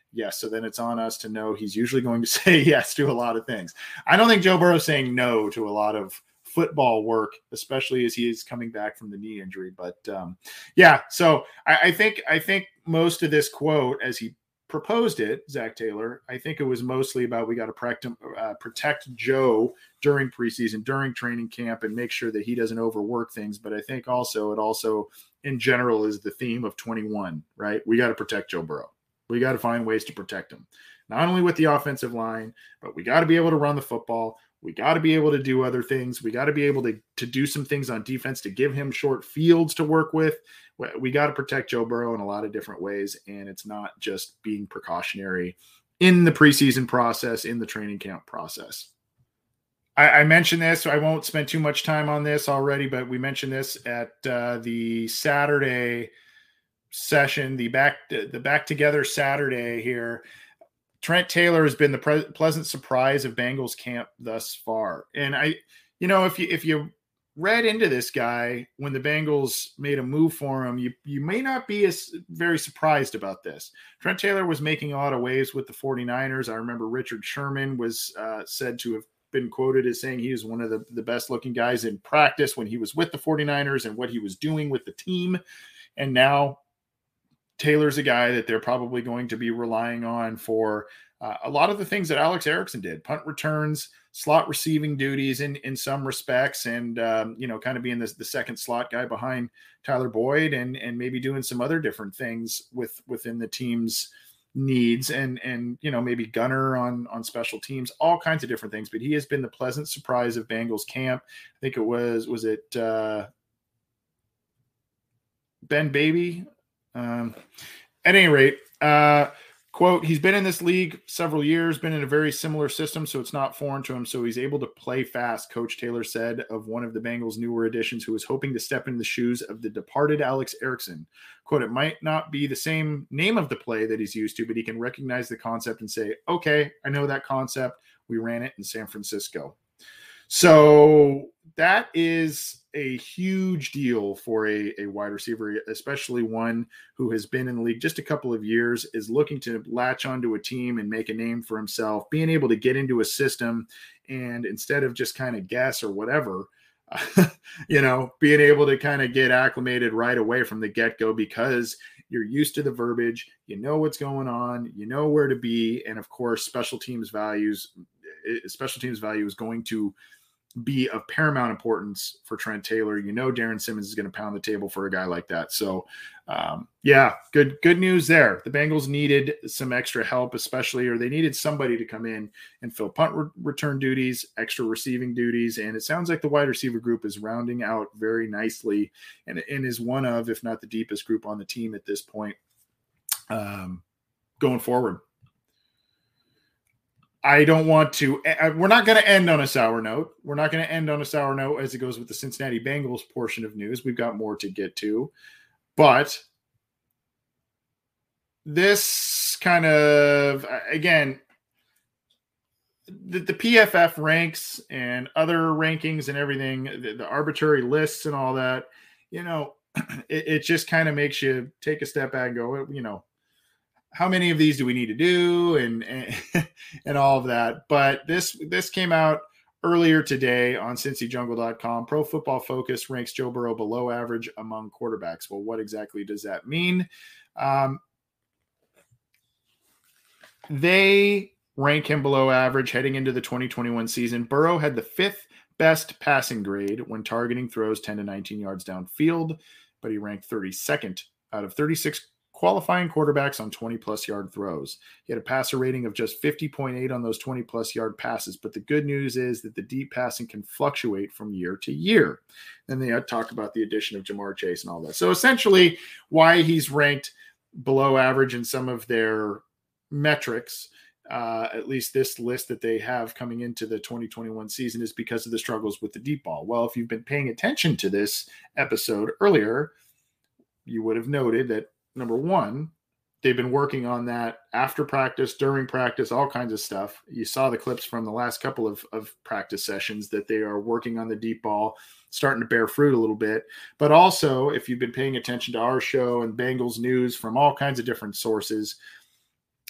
Yes. So then it's on us to know he's usually going to say yes to a lot of things. I don't think Joe Burrow's saying no to a lot of football work, especially as he is coming back from the knee injury. But yeah, so I think most of this quote, as he proposed it, Zach Taylor, I think it was mostly about we got to protect Joe during preseason, during training camp, and make sure that he doesn't overwork things. But I think also it in general is the theme of 21, right? We got to protect Joe Burrow. We got to find ways to protect him, not only with the offensive line, but we got to be able to run the football. We got to be able to do other things. We got to be able to do some things on defense to give him short fields to work with. We got to protect Joe Burrow in a lot of different ways, and it's not just being precautionary in the preseason process, in the training camp process. I mentioned this, so I won't spend too much time on this already, but we mentioned this at the Saturday session, the back together Saturday here. Trent Taylor has been the pleasant surprise of Bengals camp thus far. And if you read into this guy when the Bengals made a move for him, you may not be very surprised about this. Trent Taylor was making a lot of waves with the 49ers. I remember Richard Sherman was said to have been quoted as saying he was one of the best looking guys in practice when he was with the 49ers and what he was doing with the team. And now Taylor's a guy that they're probably going to be relying on for a lot of the things that Alex Erickson did: punt returns, slot receiving duties in some respects, and kind of being the second slot guy behind Tyler Boyd, and maybe doing some other different things within the team's needs, and maybe Gunner on special teams, all kinds of different things. But he has been the pleasant surprise of Bengals camp. I think it was Ben Baby. At any rate, quote, he's been in this league several years, been in a very similar system, so it's not foreign to him, so he's able to play fast, Coach Taylor said of one of the Bengals' newer additions who was hoping to step in the shoes of the departed Alex Erickson. Quote, it might not be the same name of the play that he's used to, but he can recognize the concept and say, okay, I know that concept. We ran it in San Francisco. So that is a huge deal for a wide receiver, especially one who has been in the league just a couple of years, is looking to latch onto a team and make a name for himself, being able to get into a system and instead of just kind of guess or whatever, being able to kind of get acclimated right away from the get-go because you're used to the verbiage, you know what's going on, you know where to be. And of course, special teams value is going to be of paramount importance for Trent Taylor. Darren Simmons is going to pound the table for a guy like that. So good news there. The Bengals needed some extra help, or they needed somebody to come in and fill punt return duties, extra receiving duties. And it sounds like the wide receiver group is rounding out very nicely and is one of, if not the deepest group on the team at this point, going forward. I don't want to – we're not going to end on a sour note. We're not going to end on a sour note as it goes with the Cincinnati Bengals portion of news. We've got more to get to. But this kind of – again, the PFF ranks and other rankings and everything, the arbitrary lists and all that, it just kind of makes you take a step back and go, how many of these do we need to do and all of that. But this came out earlier today on CincyJungle.com. Pro Football Focus ranks Joe Burrow below average among quarterbacks. Well, what exactly does that mean? They rank him below average heading into the 2021 season. Burrow had the 5th best passing grade when targeting throws 10 to 19 yards downfield, but he ranked 32nd out of 36 qualifying quarterbacks on 20-plus yard throws. He had a passer rating of just 50.8 on those 20-plus yard passes, but the good news is that the deep passing can fluctuate from year to year. Then they talk about the addition of Jamar Chase and all that. So essentially why he's ranked below average in some of their metrics, at least this list that they have coming into the 2021 season, is because of the struggles with the deep ball. Well, if you've been paying attention to this episode earlier, you would have noted that number one, they've been working on that after practice, during practice, all kinds of stuff. You saw the clips from the last couple of practice sessions that they are working on the deep ball, starting to bear fruit a little bit. But also, if you've been paying attention to our show and Bengals news from all kinds of different sources,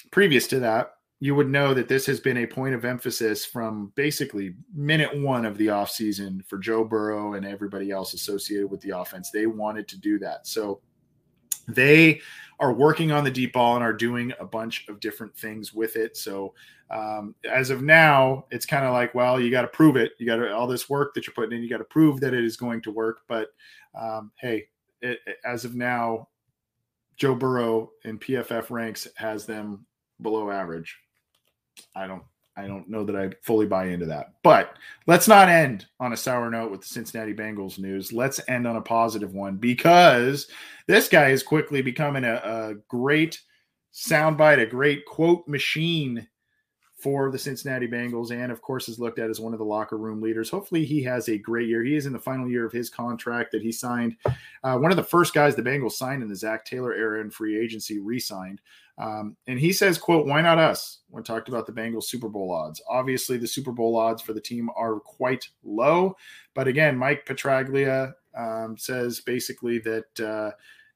previous to that, you would know that this has been a point of emphasis from basically minute one of the offseason for Joe Burrow and everybody else associated with the offense. They wanted to do that. So they are working on the deep ball and are doing a bunch of different things with it. So as of now, it's kind of like, well, you got to prove it. You got all this work that you're putting in. You got to prove that it is going to work. But as of now, Joe Burrow in PFF ranks has them below average. I don't know that I fully buy into that, but let's not end on a sour note with the Cincinnati Bengals news. Let's end on a positive one, because this guy is quickly becoming a great soundbite, a great quote machine for the Cincinnati Bengals, and of course is looked at as one of the locker room leaders. Hopefully he has a great year. He is in the final year of his contract that he signed. One of the first guys the Bengals signed in the Zach Taylor era in free agency re-signed. And he says, quote, "Why not us?" when talked about the Bengals Super Bowl odds. Obviously, the Super Bowl odds for the team are quite low. But again, Mike Petraglia says basically that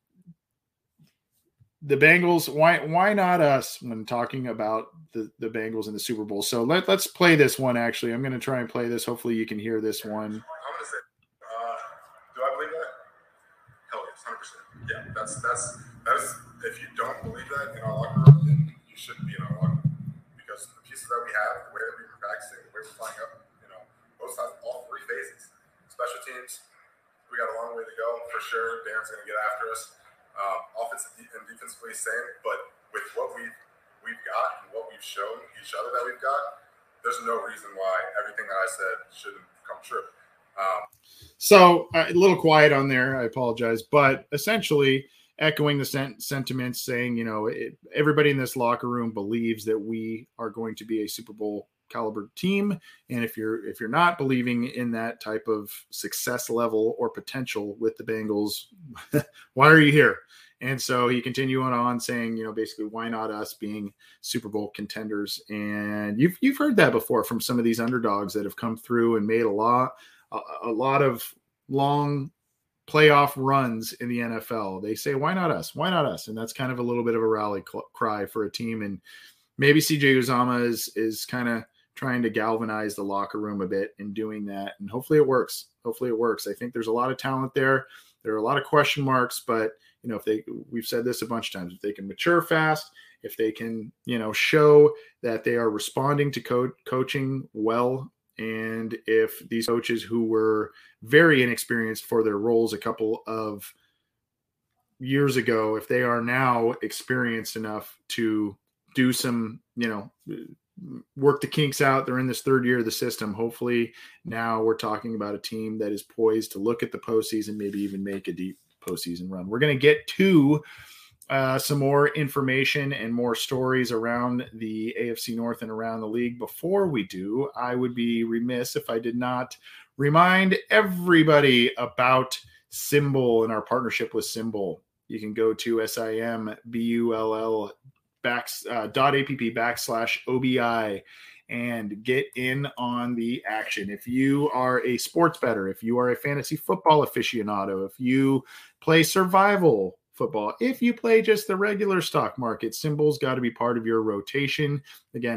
the Bengals, why not us when talking about the Bengals in the Super Bowl. So let's play this one, actually. I'm going to try and play this. Hopefully you can hear this one. I'm going to say, do I believe that? Hell yes, 100%. Yeah, that's if you don't believe that in our locker room, then you shouldn't be in our locker room. Because the pieces that we have, the way that we were practicing, the way we're flying up, both sides, all three phases. Special teams, we got a long way to go for sure. Darren's going to get after us. Offensively and defensively, same. But with what we've got and what we've shown each other that we've got, there's no reason why everything that I said shouldn't come true. So a little quiet on there. I apologize, but essentially echoing the sentiments, saying, everybody in this locker room believes that we are going to be a Super Bowl caliber team. And if you're not believing in that type of success level or potential with the Bengals, why are you here? And so he continued on saying, basically, why not us being Super Bowl contenders? And you've heard that before from some of these underdogs that have come through and made a lot of long playoff runs in the NFL. They say, why not us? Why not us? And that's kind of a little bit of a rally cry for a team. And maybe CJ Uzomah is kind of trying to galvanize the locker room a bit in doing that. And hopefully it works. I think there's a lot of talent there. There are a lot of question marks, but we've said this a bunch of times, if they can mature fast, if they can, show that they are responding to coaching well, and if these coaches who were very inexperienced for their roles a couple of years ago, if they are now experienced enough to do some, work the kinks out, they're in this third year of the system. Hopefully now we're talking about a team that is poised to look at the postseason, maybe even make a deep postseason run. We're going to get to some more information and more stories around the AFC North and around the league. Before we do, I would be remiss if I did not remind everybody about Symbol and our partnership with Symbol. You can go to simbull.app/OBI and get in on the action. If you are a sports bettor, if you are a fantasy football aficionado, if you play survival football, if you play just the regular stock market, Symbol's got to be part of your rotation. Again,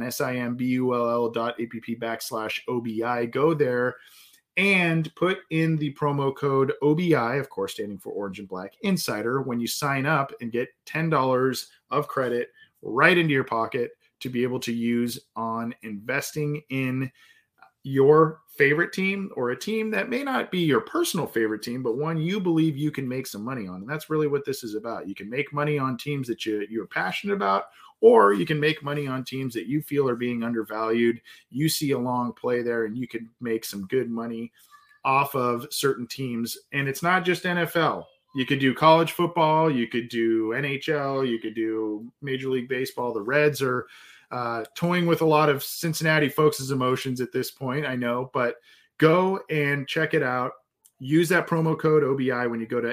simbull.app/OBI. Go there and put in the promo code OBI, of course, standing for Orange and Black Insider, when you sign up, and get $10 of credit right into your pocket to be able to use on investing in your favorite team, or a team that may not be your personal favorite team, but one you believe you can make some money on. And that's really what this is about. You can make money on teams that you're passionate about, or you can make money on teams that you feel are being undervalued. You see a long play there, and you can make some good money off of certain teams. And it's not just NFL. You could do college football, you could do NHL, you could do Major League Baseball. The Reds are toying with a lot of Cincinnati folks' emotions at this point, I know, but go and check it out. Use that promo code OBI when you go to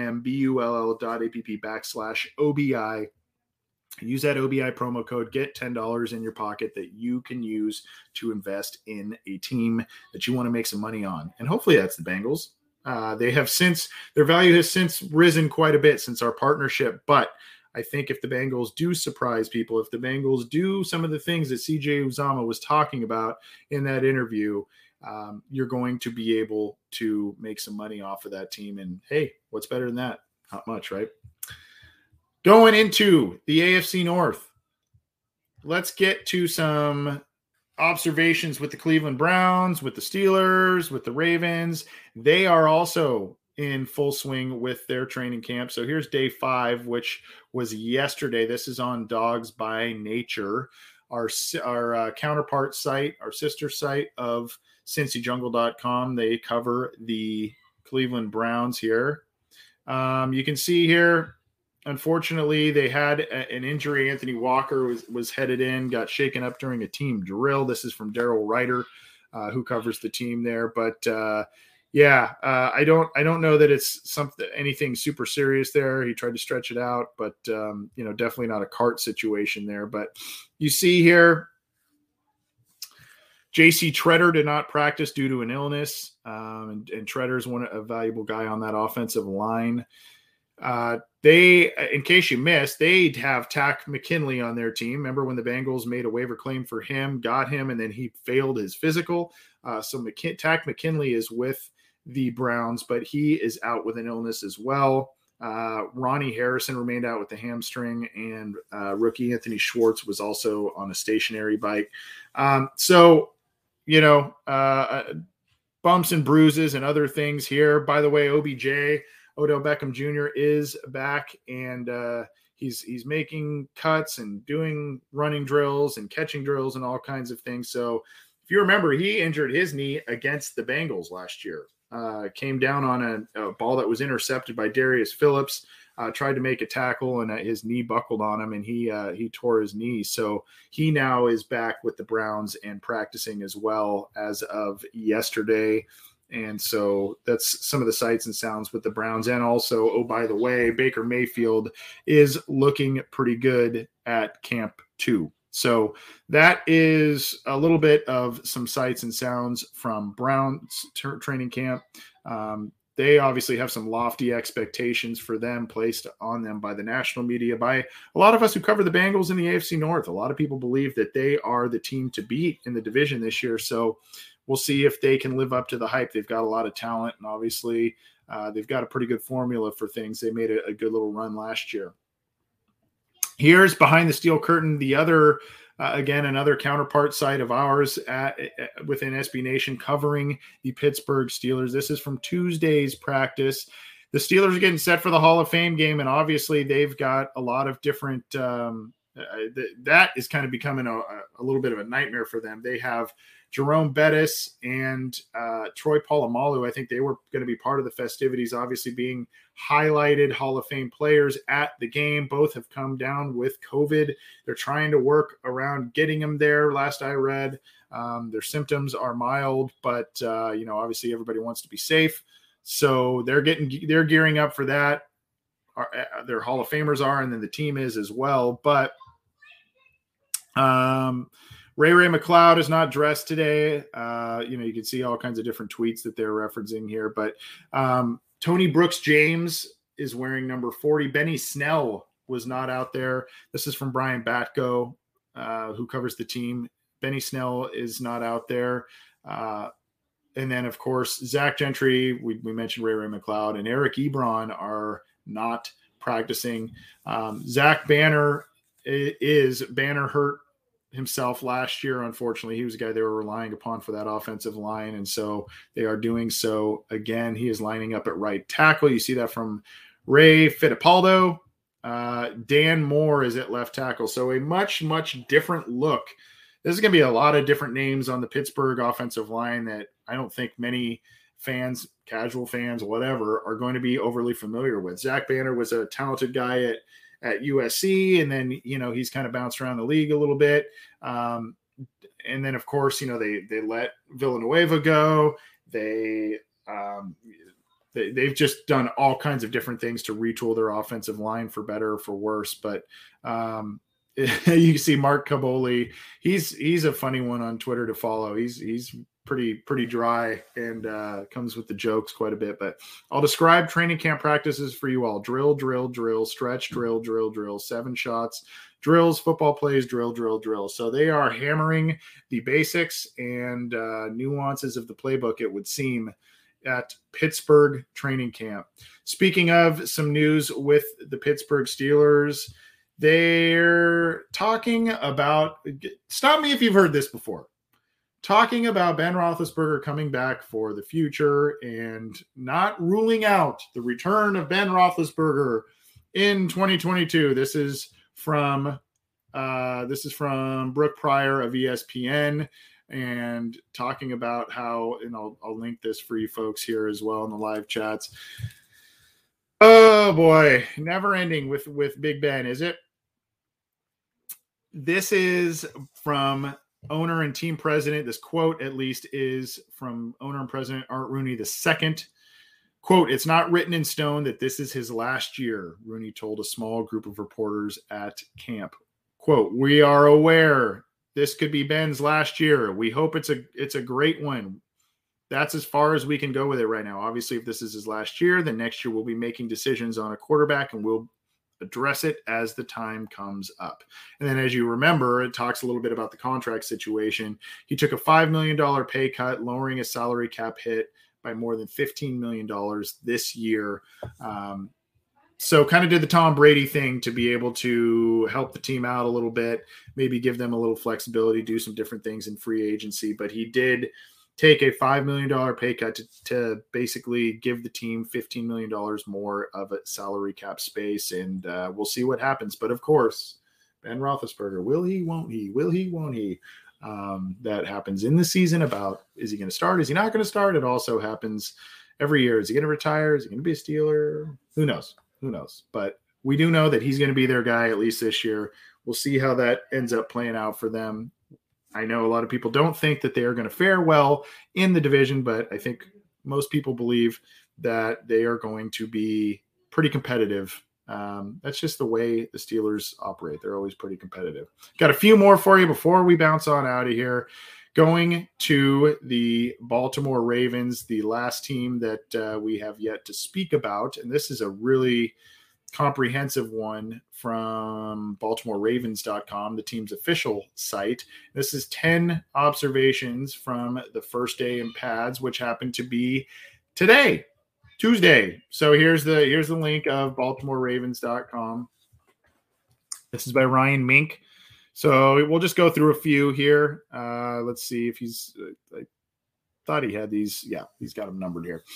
simbull.app/OBI. Use that OBI promo code, get $10 in your pocket that you can use to invest in a team that you want to make some money on. And hopefully that's the Bengals. Their value has since risen quite a bit since our partnership, but I think if the Bengals do surprise people, if the Bengals do some of the things that CJ Uzomah was talking about in that interview, you're going to be able to make some money off of that team. And hey, what's better than that? Not much, right? Going into the AFC North, let's get to some observations with the Cleveland Browns, with the Steelers, with the Ravens. They are also in full swing with their training camp. So here's day 5, which was yesterday. This is on Dogs by Nature, our counterpart site, our sister site of CincyJungle.com. They cover the Cleveland Browns here. You can see here, unfortunately, they had an injury. Anthony Walker was headed in, got shaken up during a team drill. This is from Daryl Ryder, who covers the team there. But I don't know that it's anything super serious there. He tried to stretch it out, but definitely not a cart situation there. But you see here, J.C. Treader did not practice due to an illness, and Treader's a valuable guy on that offensive line. They, in case you missed, they'd have Takk McKinley on their team. Remember when the Bengals made a waiver claim for him, got him, and then he failed his physical. So Takk McKinley is with the Browns, but he is out with an illness as well. Ronnie Harrison remained out with the hamstring, and rookie Anthony Schwartz was also on a stationary bike. Bumps and bruises and other things here. By the way, OBJ, Odell Beckham Jr. is back, and he's making cuts and doing running drills and catching drills and all kinds of things. So if you remember, he injured his knee against the Bengals last year. Came down on a ball that was intercepted by Darius Phillips, tried to make a tackle, and his knee buckled on him, and he tore his knee. So he now is back with the Browns and practicing as well as of yesterday. And so that's some of the sights and sounds with the Browns. And also, oh, by the way, Baker Mayfield is looking pretty good at Camp 2. So that is a little bit of some sights and sounds from Browns training camp. They obviously have some lofty expectations for them placed on them by the national media, by a lot of us who cover the Bengals in the AFC North. A lot of people believe that they are the team to beat in the division this year. So we'll see if they can live up to the hype. They've got a lot of talent, and obviously they've got a pretty good formula for things. They made a good little run last year. Here's Behind the Steel Curtain, the other, another counterpart site of ours within SB Nation covering the Pittsburgh Steelers. This is from Tuesday's practice. The Steelers are getting set for the Hall of Fame game, and obviously they've got a lot of different that is kind of becoming a little bit of a nightmare for them. They have Jerome Bettis and Troy Polamalu. I think they were going to be part of the festivities, obviously being highlighted Hall of Fame players at the game. Both have come down with COVID. They're trying to work around getting them there. Last I read, their symptoms are mild, but obviously everybody wants to be safe. So they're gearing up for that. Their Hall of Famers are, and then the team is as well. But Ray McLeod is not dressed today. You can see all kinds of different tweets that they're referencing here. But Tony Brooks James is wearing number 40. Benny Snell was not out there. This is from Brian Batko, who covers the team. Benny Snell is not out there. And then, of course, Zach Gentry, we mentioned Ray McLeod, and Eric Ebron are not practicing. Zach Banner hurt himself last year. Unfortunately, he was a guy they were relying upon for that offensive line, and so they are doing so again. He is lining up at right tackle. You see that from Ray Fittipaldo. Dan Moore is at left tackle. So a much different look. This is going to be a lot of different names on the Pittsburgh offensive line that I don't think many fans, casual fans, whatever, are going to be overly familiar with. Zach Banner was a talented guy at USC, and then he's kind of bounced around the league a little bit. And then of course they let Villanueva go. They've just done all kinds of different things to retool their offensive line for better or for worse. But you see Mark Caboli. He's a funny one on Twitter to follow. He's pretty dry and comes with the jokes quite a bit. But I'll describe training camp practices for you all. Drill, drill, drill, stretch, drill, drill, drill, 7 shots, drills, football plays, drill, drill, drill. So they are hammering the basics and nuances of the playbook, it would seem, at Pittsburgh training camp. Speaking of some news with the Pittsburgh Steelers, they're talking about, stop me if you've heard this before, talking about Ben Roethlisberger coming back for the future and not ruling out the return of Ben Roethlisberger in 2022. This is from Brooke Pryor of ESPN, and talking about how, and I'll link this for you folks here as well in the live chats. Oh boy, never ending with Big Ben, is it? This is from owner and team president. This quote, at least, is from owner and president Art Rooney II. Quote, "It's not written in stone that this is his last year," Rooney told a small group of reporters at camp. Quote, "We are aware this could be Ben's last year. We hope it's a great one. That's as far as we can go with it right now. Obviously, if this is his last year, then next year we'll be making decisions on a quarterback, and we'll address it as the time comes up." And then, as you remember, it talks a little bit about the contract situation. He took a $5 million pay cut, lowering his salary cap hit by more than $15 million this year. So kind of did the Tom Brady thing to be able to help the team out a little bit, maybe give them a little flexibility, do some different things in free agency. But he did take a $5 million pay cut to basically give the team $15 million more of a salary cap space. And we'll see what happens. But of course, Ben Roethlisberger, will he, won't he? Will he, won't he? That happens in the season about, is he going to start? Is he not going to start? It also happens every year. Is he going to retire? Is he going to be a Steeler? Who knows? Who knows? But we do know that he's going to be their guy at least this year. We'll see how that ends up playing out for them. I know a lot of people don't think that they are going to fare well in the division, but I think most people believe that they are going to be pretty competitive. That's just the way the Steelers operate. They're always pretty competitive. Got a few more for you before we bounce on out of here. Going to the Baltimore Ravens, the last team that we have yet to speak about. And this is a really comprehensive one from BaltimoreRavens.com, the team's official site. This is 10 observations from the first day in pads, which happened to be today, Tuesday. So here's the link of BaltimoreRavens.com. This is by Ryan Mink. So we'll just go through a few here. Let's see if he's I thought he had these. Yeah, he's got them numbered here.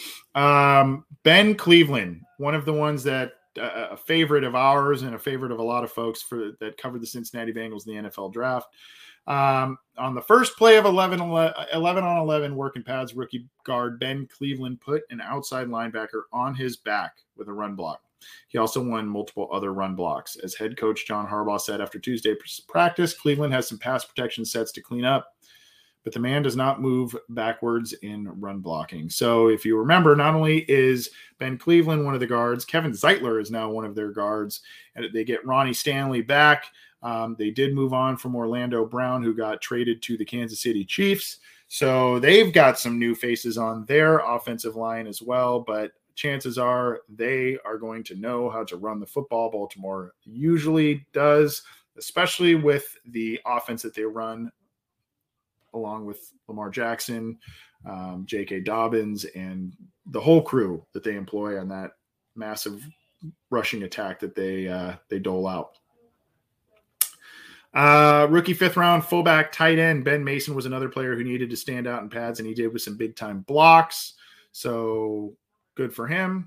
Ben Cleveland, one of the ones that a favorite of ours and a favorite of a lot of folks that covered the Cincinnati Bengals in the NFL draft. On the first play of 11 on 11 working pads, rookie guard Ben Cleveland put an outside linebacker on his back with a run block. He also won multiple other run blocks. As head coach John Harbaugh said after Tuesday's practice, Cleveland has some pass protection sets to clean up, but the man does not move backwards in run blocking. So if you remember, not only is Ben Cleveland one of the guards, Kevin Zeitler is now one of their guards, and they get Ronnie Stanley back. They did move on from Orlando Brown, who got traded to the Kansas City Chiefs. So they've got some new faces on their offensive line as well, but chances are they are going to know how to run the football. Baltimore usually does, especially with the offense that they run along with Lamar Jackson, J.K. Dobbins, and the whole crew that they employ on that massive rushing attack that they dole out. Rookie 5th round fullback tight end Ben Mason was another player who needed to stand out in pads, and he did with some big time blocks. So good for him.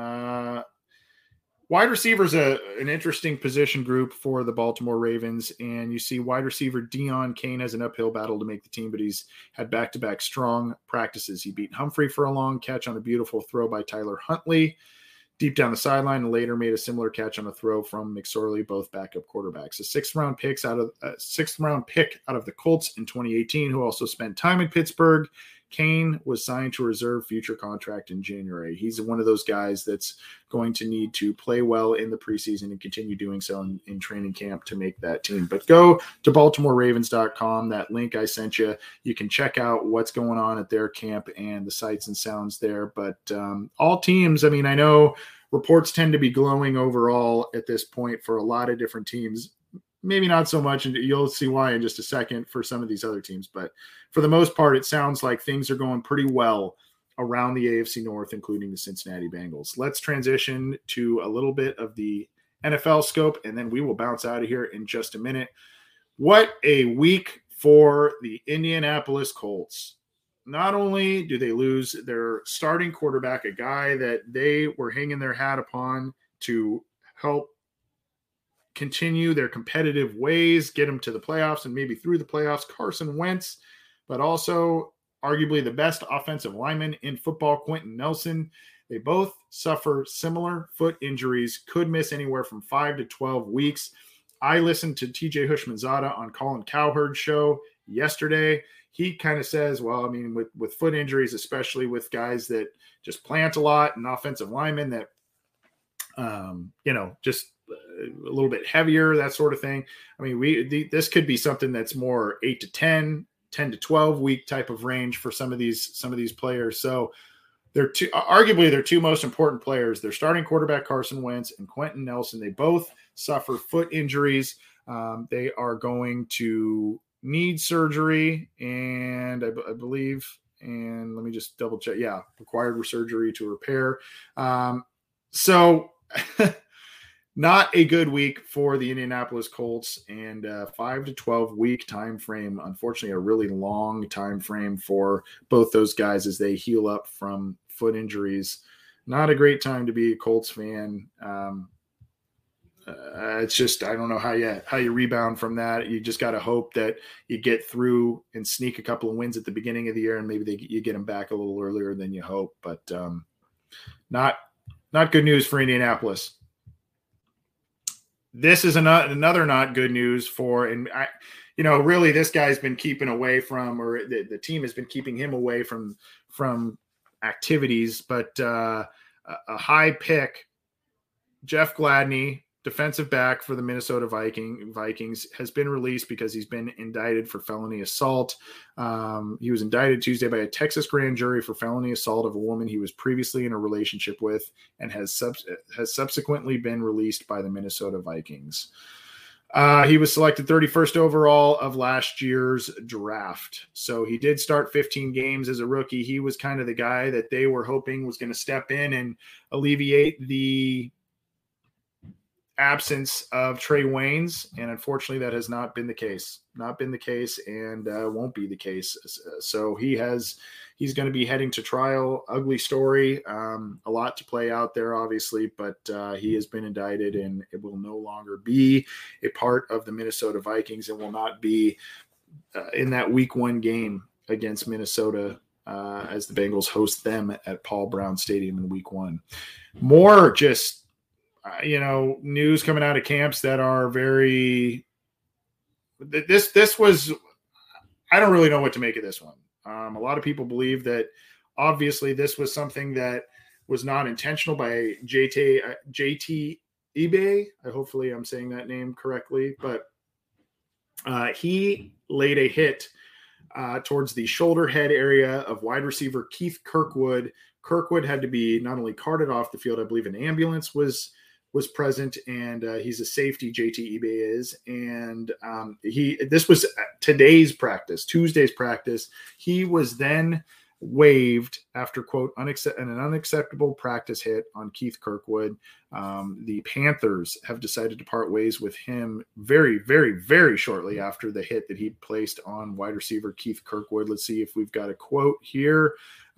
Wide receiver is an interesting position group for the Baltimore Ravens, and you see wide receiver Deon Cain has an uphill battle to make the team, but he's had back-to-back strong practices. He beat Humphrey for a long catch on a beautiful throw by Tyler Huntley deep down the sideline, and later made a similar catch on a throw from McSorley, both backup quarterbacks. A sixth round pick out of the Colts in 2018, who also spent time in Pittsburgh. Kane was signed to a reserve future contract in January. He's one of those guys that's going to need to play well in the preseason and continue doing so in training camp to make that team. But go to BaltimoreRavens.com, that link I sent you. You can check out what's going on at their camp and the sights and sounds there. But all teams, I mean, I know reports tend to be glowing overall at this point for a lot of different teams. Maybe not so much, and you'll see why in just a second for some of these other teams. But for the most part, it sounds like things are going pretty well around the AFC North, including the Cincinnati Bengals. Let's transition to a little bit of the NFL scope, and then we will bounce out of here in just a minute. What a week for the Indianapolis Colts. Not only do they lose their starting quarterback, a guy that they were hanging their hat upon to help continue their competitive ways, get them to the playoffs and maybe through the playoffs, Carson Wentz, but also arguably the best offensive lineman in football, Quentin Nelson. They both suffer similar foot injuries, could miss anywhere from 5 to 12 weeks. I listened to TJ Hushmanzada on Colin Cowherd's show yesterday. He kind of says, well, I mean, with foot injuries, especially with guys that just plant a lot and offensive linemen that, just a little bit heavier, that sort of thing. I mean, this could be something that's more 8 to 10 to 12 week type of range for some of these players. So they're arguably their two most important players. Their starting quarterback, Carson Wentz, and Quentin Nelson. They both suffer foot injuries. They are going to need surgery, and I believe, and let me just double check. Yeah, required surgery to repair. So not a good week for the Indianapolis Colts, and 5 to 12 week time frame. Unfortunately, a really long time frame for both those guys as they heal up from foot injuries. Not a great time to be a Colts fan. It's just, I don't know how you rebound from that. You just got to hope that you get through and sneak a couple of wins at the beginning of the year, and maybe you get them back a little earlier than you hope. But not good news for Indianapolis. This is another not good news for, and really this guy's been keeping away from, or the team has been keeping him away from activities. But a high pick, Jeff Gladney, defensive back for the Minnesota Vikings, has been released because he's been indicted for felony assault. He was indicted Tuesday by a Texas grand jury for felony assault of a woman he was previously in a relationship with, and has subsequently been released by the Minnesota Vikings. He was selected 31st overall of last year's draft. So he did start 15 games as a rookie. He was kind of the guy that they were hoping was going to step in and alleviate the absence of Trey Waynes, and unfortunately that has not been the case and won't be the case. So he's going to be heading to trial. Ugly story, a lot to play out there obviously, but he has been indicted, and it will no longer be a part of the Minnesota Vikings and will not be in that week 1 game against Minnesota as the Bengals host them at Paul Brown Stadium in week 1. More just news coming out of camps that are very, this was, I don't really know what to make of this one. A lot of people believe that obviously this was something that was not intentional by JT eBay. Hopefully I'm saying that name correctly, but he laid a hit towards the shoulder head area of wide receiver Keith Kirkwood. Kirkwood had to be not only carted off the field, I believe an ambulance was present, and he's a safety, JT eBay is. And this was Tuesday's practice. He was then waived after, quote, an unacceptable practice hit on Keith Kirkwood. The Panthers have decided to part ways with him very, very, very shortly after the hit that he placed on wide receiver Keith Kirkwood. Let's see if we've got a quote here.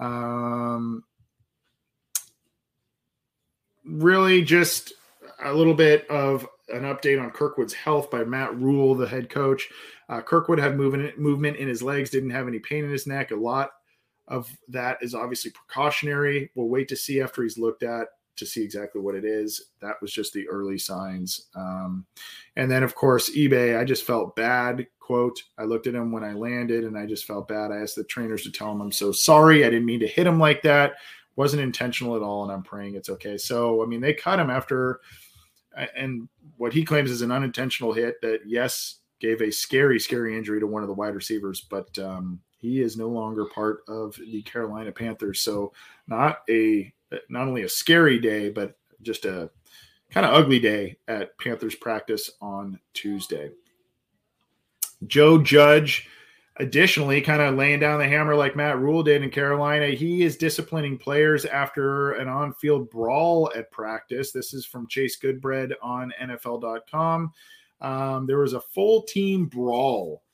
Really just a little bit of an update on Kirkwood's health by Matt Rule, the head coach. Kirkwood had movement in his legs, didn't have any pain in his neck. A lot of that is obviously precautionary. We'll wait to see after he's looked at to see exactly what it is. That was just the early signs. And then, of course, eBay, I just felt bad quote, I looked at him when I landed and I just felt bad. I asked the trainers to tell him I'm so sorry. I didn't mean to hit him like that. Wasn't intentional at all. And I'm praying it's okay. So, I mean, they cut him after, and what he claims is an unintentional hit that, yes, gave a scary, scary injury to one of the wide receivers, but he is no longer part of the Carolina Panthers. So not only a scary day, but just a kind of ugly day at Panthers practice on Tuesday. Joe Judge, additionally, kind of laying down the hammer like Matt Rule did in Carolina. He is disciplining players after an on-field brawl at practice. This is from Chase Goodbread on NFL.com. There was a full team brawl.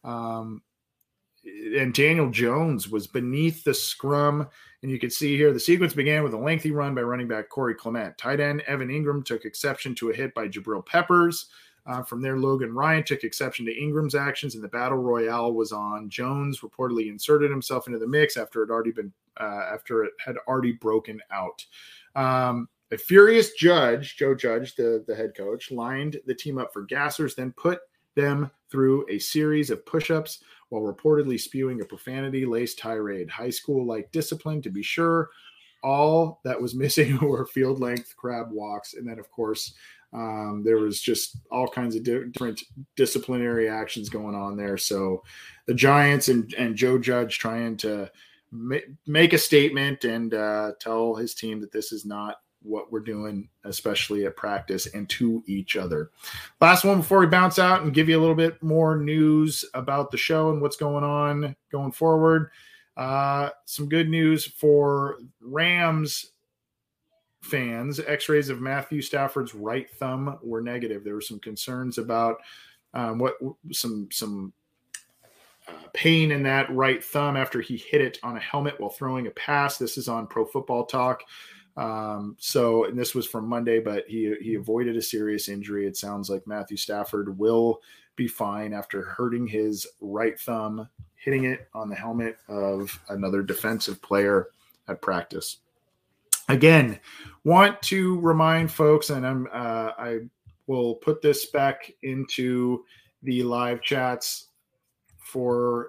And Daniel Jones was beneath the scrum. And you can see here, the sequence began with a lengthy run by running back Corey Clement. Tight end Evan Ingram took exception to a hit by Jabril Peppers. From there, Logan Ryan took exception to Ingram's actions, and the battle royale was on. Jones reportedly inserted himself into the mix after it had already broken out. A furious judge, Joe Judge, the head coach, lined the team up for gassers, then put them through a series of push-ups while reportedly spewing a profanity-laced tirade. High school-like discipline, to be sure. All that was missing were field-length crab walks. And then, of course, there was just all kinds of different disciplinary actions going on there. So the Giants and Joe Judge trying to make a statement and tell his team that this is not what we're doing, especially at practice and to each other. Last one before we bounce out and give you a little bit more news about the show and what's going on going forward. Some good news for Rams fans. X-rays of Matthew Stafford's right thumb were negative. There were some concerns about some pain in that right thumb after he hit it on a helmet while throwing a pass. This is on Pro Football Talk. And this was from Monday, but he avoided a serious injury. It sounds like Matthew Stafford will be fine after hurting his right thumb, hitting it on the helmet of another defensive player at practice. Again, want to remind folks, and I will put this back into the live chats for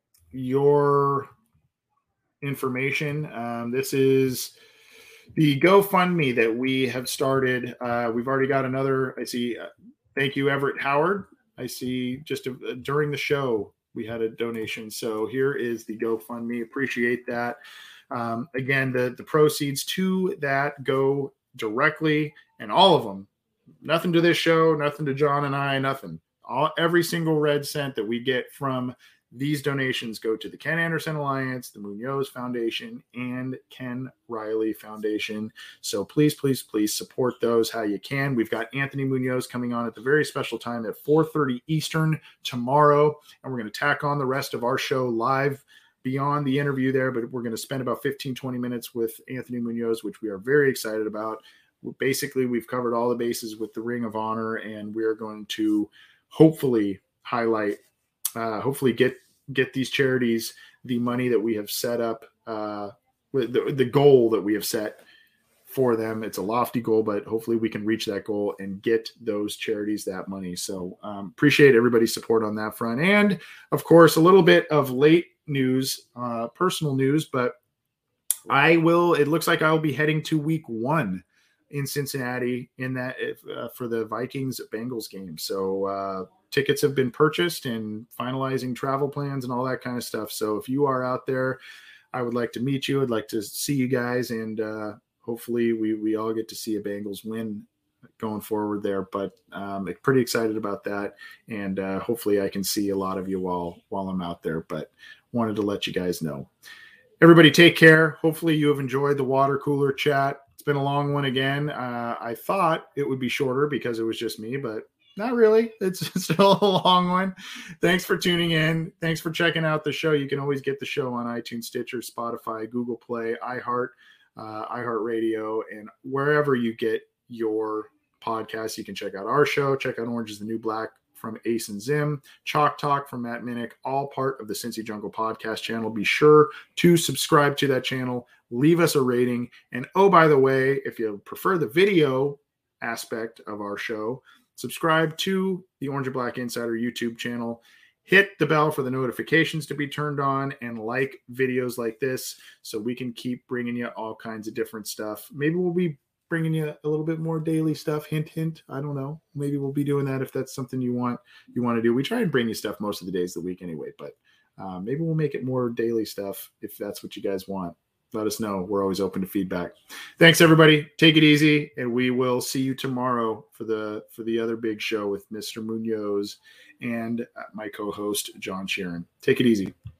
your information. This is the GoFundMe that we have started. We've already got another. I see. Thank you, Everett Howard. I see just during the show we had a donation. So here is the GoFundMe. Appreciate that. Again, the proceeds to that go directly, and all of them, nothing to this show, nothing to John and I, nothing. Every single red cent that we get from these donations go to the Ken Anderson Alliance, the Munoz Foundation, and Ken Riley Foundation. So please, please, please support those how you can. We've got Anthony Munoz coming on at the very special time at 4:30 Eastern tomorrow, and we're going to tack on the rest of our show live beyond the interview there, but we're going to spend about 15-20 minutes with Anthony Munoz, which we are very excited about. Basically, we've covered all the bases with the Ring of Honor, and we're going to hopefully highlight, get these charities the money that we have set up, the goal that we have set for them. It's a lofty goal, but hopefully we can reach that goal and get those charities that money. So appreciate everybody's support on that front. And of course, a little bit of late news, personal news, but it looks like I'll be heading to week 1 in Cincinnati for the Vikings Bengals game. So tickets have been purchased and finalizing travel plans and all that kind of stuff. So if you are out there, I would like to meet you. I'd like to see you guys, and hopefully we all get to see a Bengals win going forward there. But pretty excited about that, and hopefully I can see a lot of you while I'm out there. But wanted to let you guys know. Everybody take care. Hopefully you have enjoyed the water cooler chat. It's been a long one again. I thought it would be shorter because it was just me, but not really. It's still a long one. Thanks for tuning in. Thanks for checking out the show. You can always get the show on iTunes, Stitcher, Spotify, Google Play, iHeartRadio, and wherever you get your podcasts. You can check out our show. Check out Orange is the New Black from Ace and Zim, Chalk Talk from Matt Minnick, all part of the Cincy Jungle podcast channel. Be sure to subscribe to that channel. Leave us a rating. And oh, by the way, if you prefer the video aspect of our show, subscribe to the Orange and Black Insider YouTube channel hit the bell for the notifications to be turned on, and like videos like this so we can keep bringing you all kinds of different stuff. Maybe we'll be bringing you a little bit more daily stuff. Hint, hint. I don't know. Maybe we'll be doing that if that's something you want to do. We try and bring you stuff most of the days of the week anyway, but maybe we'll make it more daily stuff if that's what you guys want. Let us know. We're always open to feedback. Thanks, everybody. Take it easy, and we will see you tomorrow for the other big show with Mr. Munoz and my co-host, John Sheeran. Take it easy.